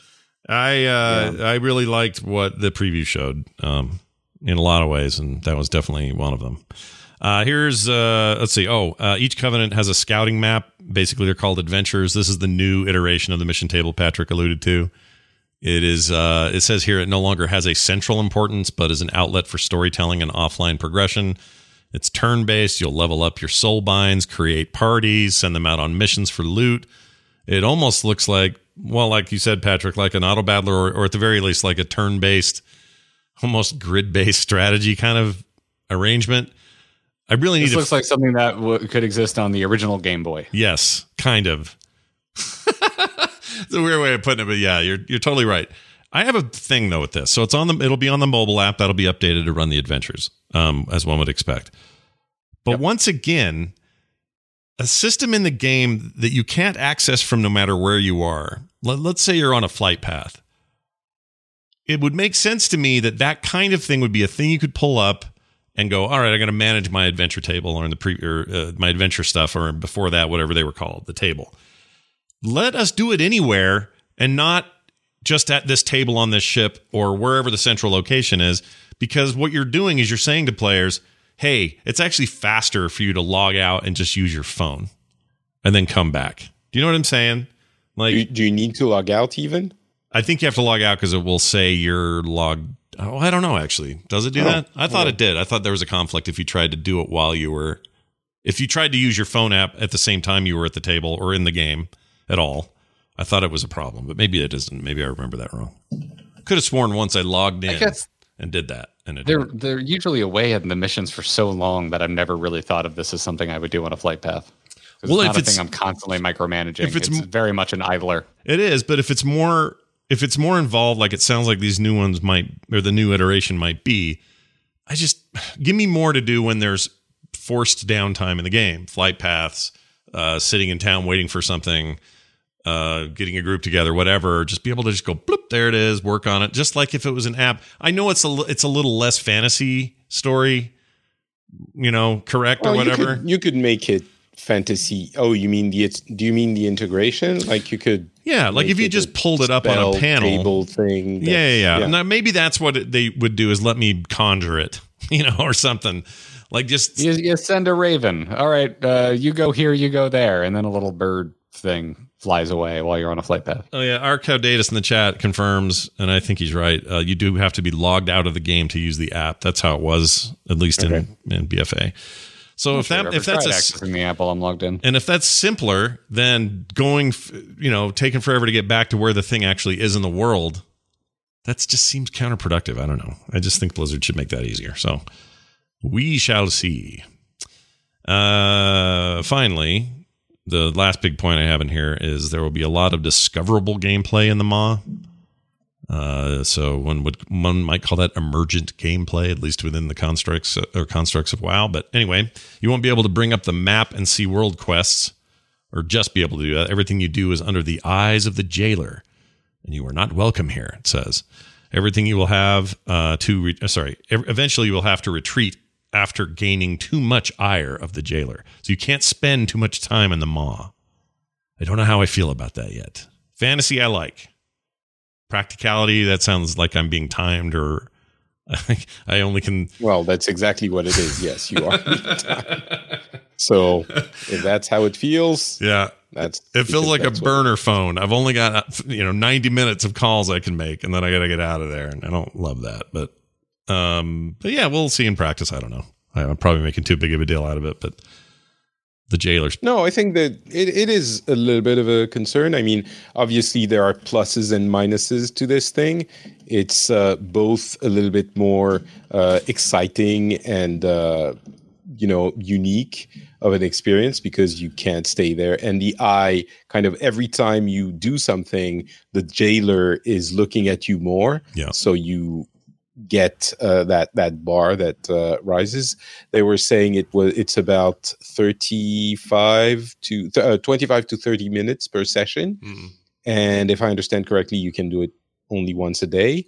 Speaker 1: I uh, I really liked what the preview showed um, in a lot of ways, and that was definitely one of them. Uh, here's uh, let's see. Oh, uh, each covenant has a scouting map. Basically, they're called adventures. This is the new iteration of the mission table Patrick alluded to. It is. Uh, it says here it no longer has a central importance, but is an outlet for storytelling and offline progression. It's turn-based. You'll level up your soul binds, create parties, send them out on missions for loot. It almost looks like, well, like you said, Patrick, like an auto battler, or, or at the very least, like a turn-based, almost grid-based strategy kind of arrangement. I really need
Speaker 4: This
Speaker 1: to.
Speaker 4: looks like something that w- could exist on the original Game Boy.
Speaker 1: Yes, kind of. It's a weird way of putting it, but yeah, you're you're totally right. I have a thing though with this, so it's on the. It'll be on the mobile app. That'll be updated to run the adventures, um, as one would expect. But
Speaker 4: Yep.
Speaker 1: once again, a system in the game that you can't access from no matter where you are. Let, let's say you're on a flight path. It would make sense to me that that kind of thing would be a thing you could pull up and go, all right, I got to manage my adventure table or in the pre or uh, my adventure stuff, or before that, whatever they were called, the table. Let us do it anywhere and not just at this table on this ship or wherever the central location is, because what you're doing is you're saying to players, hey, it's actually faster for you to log out and just use your phone and then come back. Do you know what I'm saying? Like,
Speaker 3: do you, do you need to log out even?
Speaker 1: I think you have to log out because it will say you're logged. Oh, I don't know, actually. Does it do oh, that? I thought yeah. it did. I thought there was a conflict if you tried to do it while you were, if you tried to use your phone app at the same time you were at the table or in the game at all. I thought it was a problem, but maybe it isn't. Maybe I remember that wrong. Could have sworn once I logged in I and did that. And it
Speaker 4: they're
Speaker 1: didn't.
Speaker 4: they're usually away in the missions for so long that I've never really thought of this as something I would do on a flight path. Well, it's not if a thing I'm constantly micromanaging. If it's, it's very much an idler.
Speaker 1: It is, but if it's more if it's more involved, like it sounds like these new ones might, or the new iteration might be, I just give me more to do when there's forced downtime in the game, flight paths, uh, sitting in town waiting for something. Uh, getting a group together, whatever, just be able to just go, bloop, there it is, work on it. Just like if it was an app. I know it's a, it's a little less fantasy story, you know, correct well, or whatever.
Speaker 3: You could, you could make it fantasy. Oh, you mean the, do you mean the integration? Like you could.
Speaker 1: Yeah. Like if you just pulled it up on a panel.
Speaker 3: Table thing.
Speaker 1: Yeah, yeah, yeah. yeah. Now, maybe that's what it, they would do is let me conjure it, you know, or something. Like just.
Speaker 4: You, you send a raven. All right. Uh, you go here, you go there. And then a little bird thing flies away while you're on a flight path.
Speaker 1: Oh yeah, Arcaudatus in the chat confirms, and I think he's right. Uh, you do have to be logged out of the game to use the app. That's how it was, at least okay. in, in B F A. So if
Speaker 4: sure
Speaker 1: that if that's a,
Speaker 4: accessing the app while I'm logged in,
Speaker 1: and if that's simpler than going, you know, taking forever to get back to where the thing actually is in the world, that just seems counterproductive. I don't know. I just think Blizzard should make that easier. So we shall see. Uh, finally. The last big point I have in here is there will be a lot of discoverable gameplay in the M A. Uh, so one would one might call that emergent gameplay, at least within the constructs or constructs of WoW. But anyway, you won't be able to bring up the map and see world quests, or just be able to do that. Everything you do is under the eyes of the jailer, and you are not welcome here. It says everything you will have uh, to re- sorry. Eventually, you will have to retreat after gaining too much ire of the jailer. So you can't spend too much time in the maw. I don't know how I feel about that yet. Fantasy, I like. Practicality, that sounds like I'm being timed or I only can...
Speaker 3: Well, that's exactly what it is. Yes, you are being timed. So if that's how it feels...
Speaker 1: Yeah.
Speaker 3: That's
Speaker 1: it feels like a burner phone. I've only got, you know, ninety minutes of calls I can make, and then I got to get out of there. And I don't love that, but... Um, but yeah, we'll see in practice. I don't know. I'm probably making too big of a deal out of it, but the jailers.
Speaker 3: No, I think that it, it is a little bit of a concern. I mean, obviously there are pluses and minuses to this thing. It's uh, both a little bit more uh, exciting and, uh, you know, unique of an experience because you can't stay there. And the eye kind of every time you do something, the jailer is looking at you more.
Speaker 1: Yeah.
Speaker 3: So you get uh, that that bar that uh, rises. They were saying it was it's about thirty-five to uh, twenty-five to thirty minutes per session, mm. and if I understand correctly, you can do it only once a day,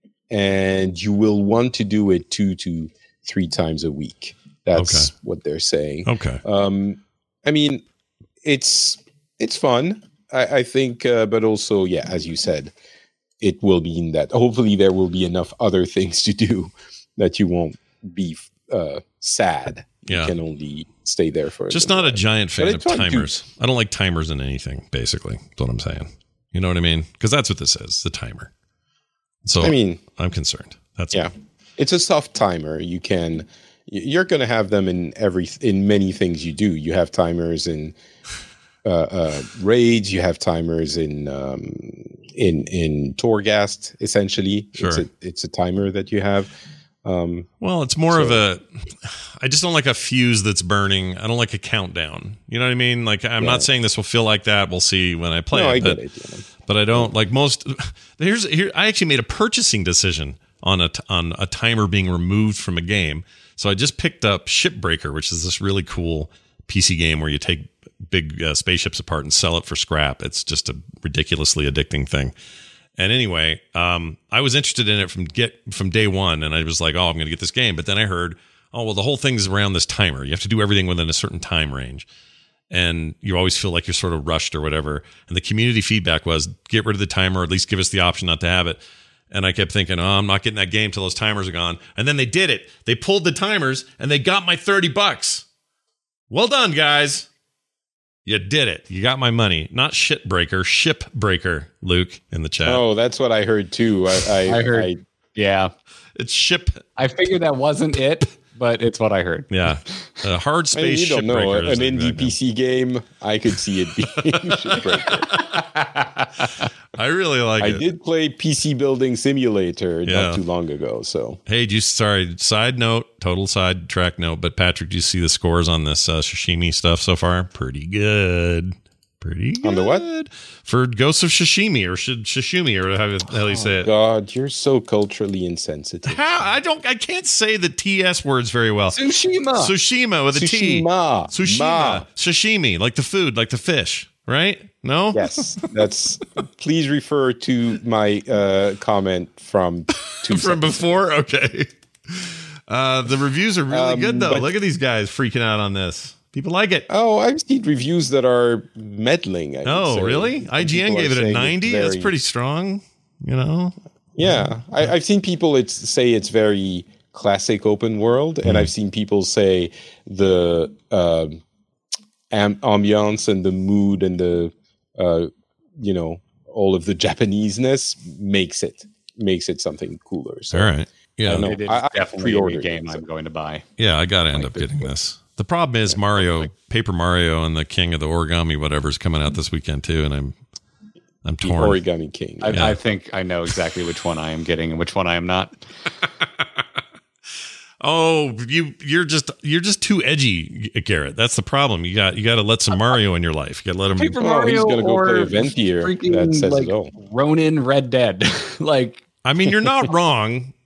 Speaker 3: and you will want to do it two to three times a week. That's okay. what they're saying.
Speaker 1: Okay.
Speaker 3: Um, I mean, it's it's fun, I, I think, uh, but also, yeah, as you said. It will be in that. Hopefully, there will be enough other things to do that you won't be uh, sad.
Speaker 1: Yeah.
Speaker 3: You can only stay there for
Speaker 1: just not a giant fan of timers. To- I don't like timers in anything. Basically, that's what I'm saying. You know what I mean? Because that's what this is, the timer. So I mean, I'm concerned. That's
Speaker 3: yeah.
Speaker 1: all.
Speaker 3: It's a soft timer. You can. You're going to have them in every in many things you do. You have timers in uh, uh, raids. You have timers in. Um, in in Torghast, essentially.
Speaker 1: Sure.
Speaker 3: It's a, it's a timer that you have. Um,
Speaker 1: well, it's more so. of a... I just don't like a fuse that's burning. I don't like a countdown. You know what I mean? Like, I'm yeah. not saying this will feel like that. We'll see when I play
Speaker 3: no,
Speaker 1: it.
Speaker 3: I
Speaker 1: but,
Speaker 3: get it. Yeah.
Speaker 1: But I don't... Like, most... Here's here. I actually made a purchasing decision on a, on a timer being removed from a game. So I just picked up Shipbreaker, which is this really cool P C game where you take big uh, spaceships apart and sell it for scrap. It's just a ridiculously addicting thing. And anyway, um, I was interested in it from get from day one, and I was like, "Oh, I'm going to get this game." But then I heard oh, well, the whole thing's around this timer. You have to do everything within a certain time range. And you always feel like you're sort of rushed or whatever. And the community feedback was, get rid of the timer, or at least give us the option not to have it. And I kept thinking, oh, I'm not getting that game till those timers are gone. And then they did it. They pulled the timers and they got my thirty bucks. Well done, guys. You did it. You got my money. Not shit breaker, ship breaker, Luke, in the chat.
Speaker 3: Oh, that's what I heard too. I, I,
Speaker 4: I heard.
Speaker 3: I,
Speaker 4: yeah.
Speaker 1: It's ship.
Speaker 4: I figured that wasn't it, but it's what I heard.
Speaker 1: Yeah. A hard
Speaker 3: I mean,
Speaker 1: space
Speaker 3: you don't
Speaker 1: ship
Speaker 3: know.
Speaker 1: breaker.
Speaker 3: An indie P C game, I could see it being ship breaker.
Speaker 1: I really like
Speaker 3: I
Speaker 1: it.
Speaker 3: did play P C Building Simulator
Speaker 1: Yeah.
Speaker 3: not too long ago. So
Speaker 1: Hey, do you, sorry, side note, total side track note, but Patrick, do you see the scores on this uh, sashimi stuff so far? Pretty good. Pretty good.
Speaker 3: On the what?
Speaker 1: For Ghosts of Shishimi or sh- Shishumi or how the hell you say it.
Speaker 3: God, you're so culturally insensitive.
Speaker 1: How? I don't, I can't say the T S words very well.
Speaker 4: Tsushima.
Speaker 1: Tsushima with a T.
Speaker 3: Tsushima.
Speaker 1: Tsushima.
Speaker 3: Ma.
Speaker 1: Sashimi, like the food, like the fish, right? No?
Speaker 3: Yes, that's. Please refer to my uh, comment from two
Speaker 1: From
Speaker 3: seconds.
Speaker 1: before? Okay. Uh, the reviews are really
Speaker 3: Um,
Speaker 1: good, though.
Speaker 3: but-
Speaker 1: Look at these guys freaking out on this. People like it.
Speaker 3: Oh, I've seen reviews that are meddling. I would
Speaker 1: Oh,
Speaker 3: say.
Speaker 1: really?
Speaker 3: Some
Speaker 1: I G N
Speaker 3: people are
Speaker 1: gave it a
Speaker 3: saying it's
Speaker 1: ninety. That's
Speaker 3: very-
Speaker 1: pretty strong, you know?
Speaker 3: Yeah, I, I've seen people it's, say it's very classic open world, and I've seen people say the um, am- ambiance and the mood and the uh, you know all of the Japaneseness makes it makes it something cooler. So
Speaker 1: All right. Yeah.
Speaker 3: I don't know.
Speaker 4: It is
Speaker 3: I- I
Speaker 4: definitely a
Speaker 3: pre-ordered
Speaker 4: game
Speaker 3: it, so.
Speaker 4: I'm going to buy.
Speaker 1: Yeah, I got to end up getting this. The problem is Mario, Paper Mario and the King of the Origami whatever is coming out this weekend too, and I'm I'm
Speaker 3: the
Speaker 1: torn.
Speaker 3: Origami King.
Speaker 4: I,
Speaker 1: Yeah.
Speaker 4: I think I know exactly which one I am getting and which one I am not.
Speaker 1: Oh, you you're just you're just too edgy, Garrett. That's the problem. You got you got to let some Mario in your life. You got to let him.
Speaker 4: Paper
Speaker 3: Oh, he's
Speaker 4: Mario
Speaker 3: gonna go
Speaker 4: or
Speaker 3: play Ventier.
Speaker 4: freaking,
Speaker 3: That says
Speaker 4: like,
Speaker 3: it all.
Speaker 4: Ronin Red Dead. Like,
Speaker 1: I mean, you're not wrong.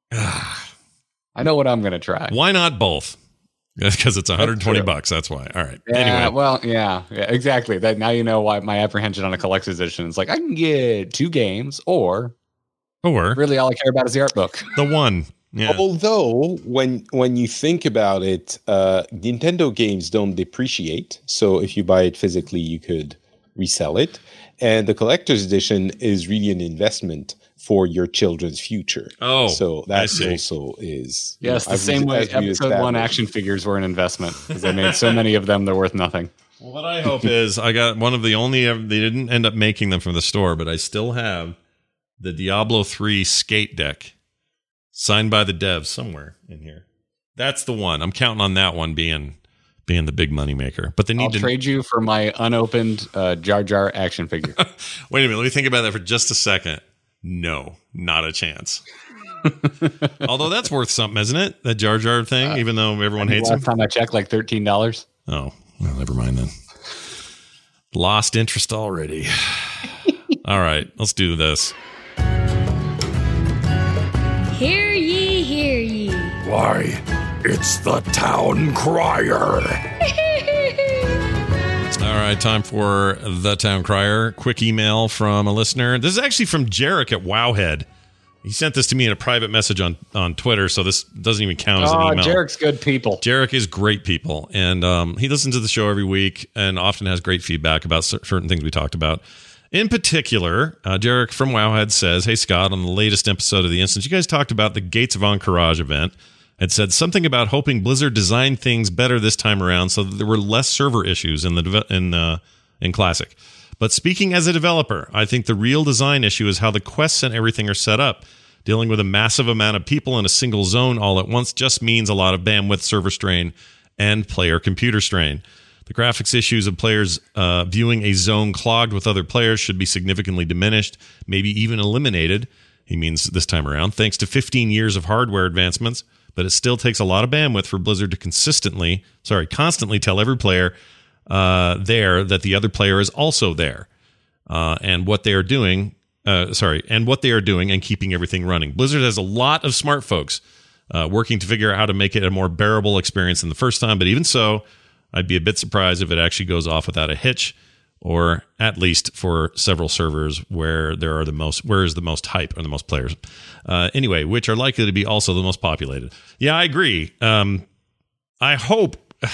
Speaker 4: I know what I'm going to try.
Speaker 1: Why not both? Because it's one hundred twenty
Speaker 3: true.
Speaker 1: bucks. That's why. All right.
Speaker 4: Yeah,
Speaker 1: Anyway,
Speaker 4: well, yeah, yeah, exactly. That now you know why my apprehension on a collector's edition is like I can get two games, or
Speaker 1: or
Speaker 4: really all I care about is the art book.
Speaker 1: the one. Yeah.
Speaker 3: Although when when you think about it, uh, Nintendo games don't depreciate. So if you buy it physically, you could resell it. And the collector's edition is really an investment for your children's future.
Speaker 1: Oh,
Speaker 3: so
Speaker 1: I
Speaker 3: that
Speaker 1: see.
Speaker 3: also is
Speaker 4: Yes, the
Speaker 3: as we-
Speaker 4: same way
Speaker 3: as we
Speaker 4: episode one
Speaker 3: established.
Speaker 4: action figures were an investment because they made so many of them they're worth nothing.
Speaker 1: Well, what I hope is I got one of the only they didn't end up making them from the store, but I still have the Diablo three skate deck signed by the devs somewhere in here. That's the one. I'm counting on that one being being the big money maker. But they need
Speaker 4: I'll
Speaker 1: to
Speaker 4: trade you for my unopened uh, Jar Jar action figure.
Speaker 1: wait a minute. Let me think about that for just a second. No, not a chance. Although that's worth something, isn't it? That Jar Jar thing, even though everyone hates him.
Speaker 4: Last time I checked, like thirteen dollars.
Speaker 1: Oh, well, never mind then. Lost interest already. All right, let's do this.
Speaker 5: Hear ye, hear ye.
Speaker 2: Why, it's the Town Crier.
Speaker 1: All right, time for the Town Crier. Quick email from a listener. This is actually from Jarek at Wowhead. He sent this to me in a private message on, on Twitter, so this doesn't even count as an
Speaker 4: Oh,
Speaker 1: email.
Speaker 4: Jarek's good people.
Speaker 1: Jarek is great people, and um, he listens to the show every week and often has great feedback about cer- certain things we talked about. In particular, uh, Jarek from Wowhead says, "Hey, Scott, on the latest episode of The Instance, you guys talked about the Gates of Encourage event and said something about hoping Blizzard designed things better this time around so that there were less server issues in the deve- in uh, in Classic. But speaking as a developer, I think the real design issue is how the quests and everything are set up. Dealing with a massive amount of people in a single zone all at once just means a lot of bandwidth, server strain, and player computer strain. The graphics issues of players uh, viewing a zone clogged with other players should be significantly diminished, maybe even eliminated." He means this time around, thanks to fifteen years of hardware advancements. But it still takes a lot of bandwidth for Blizzard to consistently, sorry, constantly tell every player uh, there that the other player is also there, uh, and what they are doing. Uh, sorry, and what they are doing and keeping everything running. Blizzard has a lot of smart folks uh, working to figure out how to make it a more bearable experience than the first time. But even so, I'd be a bit surprised if it actually goes off without a hitch. or at least for several servers where there are the most, where is the most hype or the most players. Uh, anyway, which are likely to be also the most populated. Yeah, I agree. Um, I hope,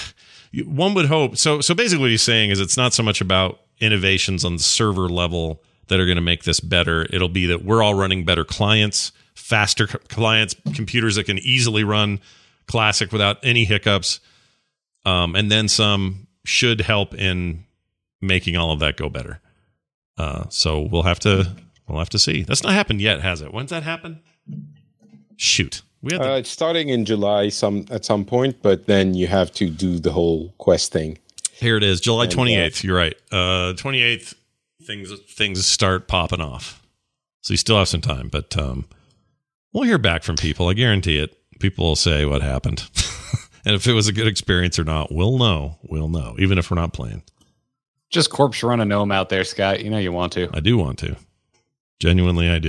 Speaker 1: one would hope. So, so basically what he's saying is it's not so much about innovations on the server level that are going to make this better. It'll be that we're all running better clients, faster clients, computers that can easily run Classic without any hiccups. Um, and then some should help in making all of that go better. Uh, so we'll have to we'll have to see. That's not happened yet, has it? When's that happen? Shoot, we have. The-
Speaker 3: uh, it's starting in July, some at some point, but then you have to do the whole Quest thing.
Speaker 1: Here it is, July twenty-eighth. Uh, You're right. Uh, twenty-eighth, things things start popping off. So you still have some time, but um, we'll hear back from people. I guarantee it. People will say what happened. And if it was a good experience or not, we'll know. We'll know, even if we're not playing.
Speaker 4: Just corpse run a gnome out there, Scott. You know you want to.
Speaker 1: I do want to. Genuinely, I do.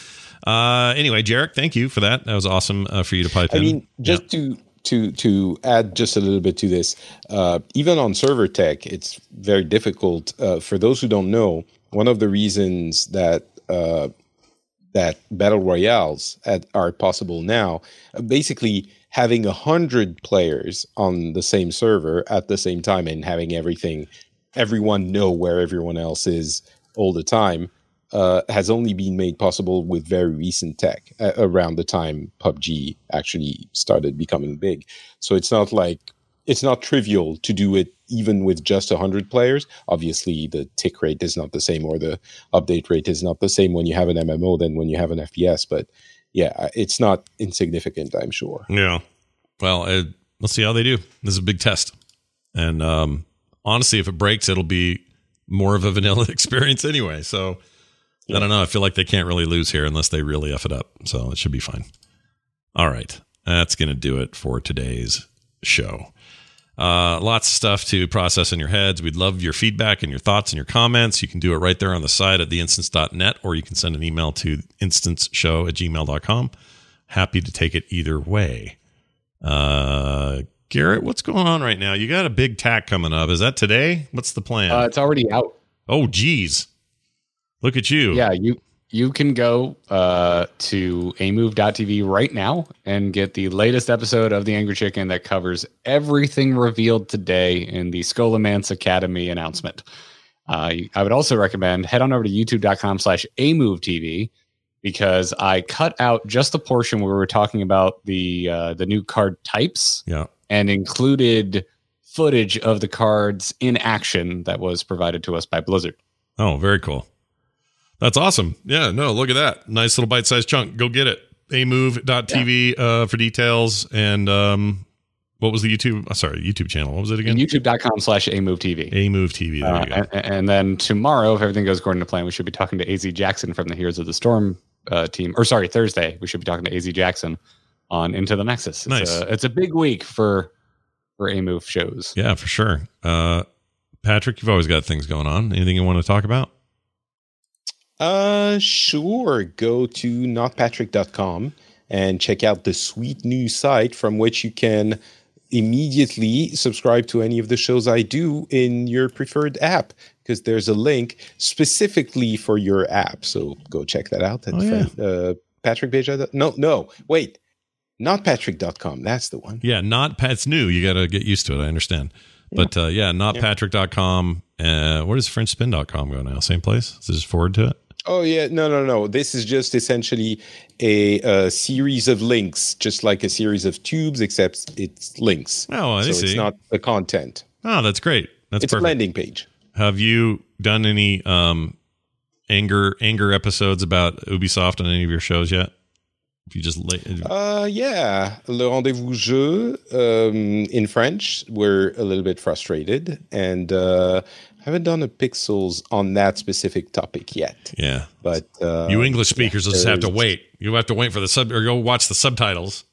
Speaker 1: Uh, anyway, Jarek, thank you for that. That was awesome uh, for you to pipe
Speaker 3: I
Speaker 1: in.
Speaker 3: I mean, just yeah. to to to add just a little bit to this, uh, even on server tech, it's very difficult. Uh, for those who don't know, one of the reasons that uh, that battle royales at, are possible now, uh, basically having a hundred players on the same server at the same time and having everything, everyone know where everyone else is all the time, uh, has only been made possible with very recent tech uh, around the time P U B G actually started becoming big. So it's not like, it's not trivial to do it even with just one hundred players. Obviously, the tick rate is not the same, or the update rate is not the same when you have an M M O than when you have an F P S. But yeah, it's not insignificant, I'm sure.
Speaker 1: Yeah. Well, uh, let's see how they do. This is a big test. And um, honestly, if it breaks, it'll be more of a vanilla experience anyway. So yeah. I don't know. I feel like they can't really lose here unless they really F it up. So it should be fine. All right. That's going to do it for today's show. Uh, lots of stuff to process in your heads. We'd love your feedback and your thoughts and your comments. You can do it right there on the site at the instance dot net, or you can send an email to instanceshow at gmail dot com. Happy to take it either way. Uh, Garrett, what's going on right now? You got a big tack coming up. Is that today? What's the plan?
Speaker 4: Uh, it's already out.
Speaker 1: Oh, geez. Look at you.
Speaker 4: Yeah, you you can go uh, to a move dot t v right now and get the latest episode of The Angry Chicken that covers everything revealed today in the Scholomance Academy announcement. Uh, I would also recommend head on over to youtube dot com slash a move t v, because I cut out just the portion where we were talking about the uh, the new card types,
Speaker 1: yeah,
Speaker 4: and included footage of the cards in action that was provided to us by Blizzard.
Speaker 1: Oh, very cool. That's awesome. Yeah, no, look at that. Nice little bite-sized chunk. Go get it. a move dot t v yeah. uh, for details. And um, what was the YouTube? Oh, sorry, YouTube channel. What was it again?
Speaker 4: youtube dot com slash a move t v.
Speaker 1: a move t v. There
Speaker 4: uh,
Speaker 1: you go.
Speaker 4: And, and then tomorrow, if everything goes according to plan, we should be talking to A Z Jackson from the Heroes of the Storm uh, team. Or sorry, Thursday, we should be talking to A Z Jackson on Into the Nexus. It's
Speaker 1: nice.
Speaker 4: A, it's a big week for for A-Move shows.
Speaker 1: Yeah, for sure. Uh, Patrick, you've always got things going on. Anything you want to talk about?
Speaker 3: Uh, sure. Go to not patrick dot com and check out the sweet new site from which you can immediately subscribe to any of the shows I do in your preferred app, because there's a link specifically for your app. So go check that out. At
Speaker 1: oh, yeah.
Speaker 3: friend, uh, Patrick Beja. No, no, wait. not patrick dot com. That's the one.
Speaker 1: Yeah, not it's new. You got to get used to it. I understand. But uh, yeah, not patrick dot com. Uh, where does french spin dot com go now? Same place? Does it just forward to it?
Speaker 3: Oh, yeah. No, no, no. This is just essentially a, a series of links, just like a series of tubes, except it's links.
Speaker 1: Oh, I
Speaker 3: so
Speaker 1: see.
Speaker 3: It's not the content.
Speaker 1: Oh, that's great. That's
Speaker 3: it's
Speaker 1: perfect.
Speaker 3: a landing page.
Speaker 1: Have you done any um, anger anger episodes about Ubisoft on any of your shows yet? If you just
Speaker 3: uh, yeah, Le Rendezvous Jeu um, in French. We're a little bit frustrated, and uh, haven't done a Pixels on that specific topic yet.
Speaker 1: Yeah,
Speaker 3: but uh,
Speaker 1: you English speakers
Speaker 3: yeah,
Speaker 1: will just have to wait. You have to wait for the sub, or go watch the subtitles,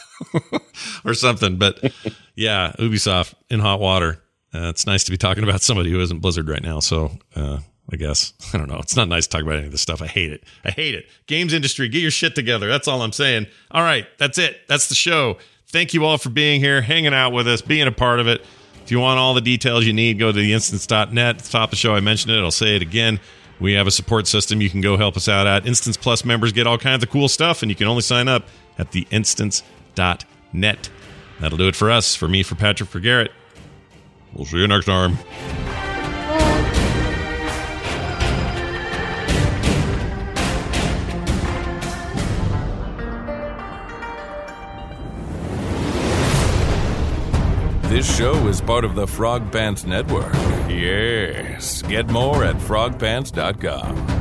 Speaker 1: or something. But yeah, Ubisoft in hot water. Uh, it's nice to be talking about somebody who isn't Blizzard right now. So. Uh, I guess. I don't know. It's not nice to talk about any of this stuff. I hate it. I hate it. Games industry, get your shit together. That's all I'm saying. All right. That's it. That's the show. Thank you all for being here, hanging out with us, being a part of it. If you want all the details you need, go to the instance dot net. At the top of the show, I mentioned it. I'll say it again. We have a support system you can go help us out at. Instance Plus members get all kinds of cool stuff, and you can only sign up at the instance dot net. That'll do it for us. For me, for Patrick, for Garrett. We'll see you next time.
Speaker 6: This show is part of the Frog Pants Network. Yes. Get more at frog pants dot com.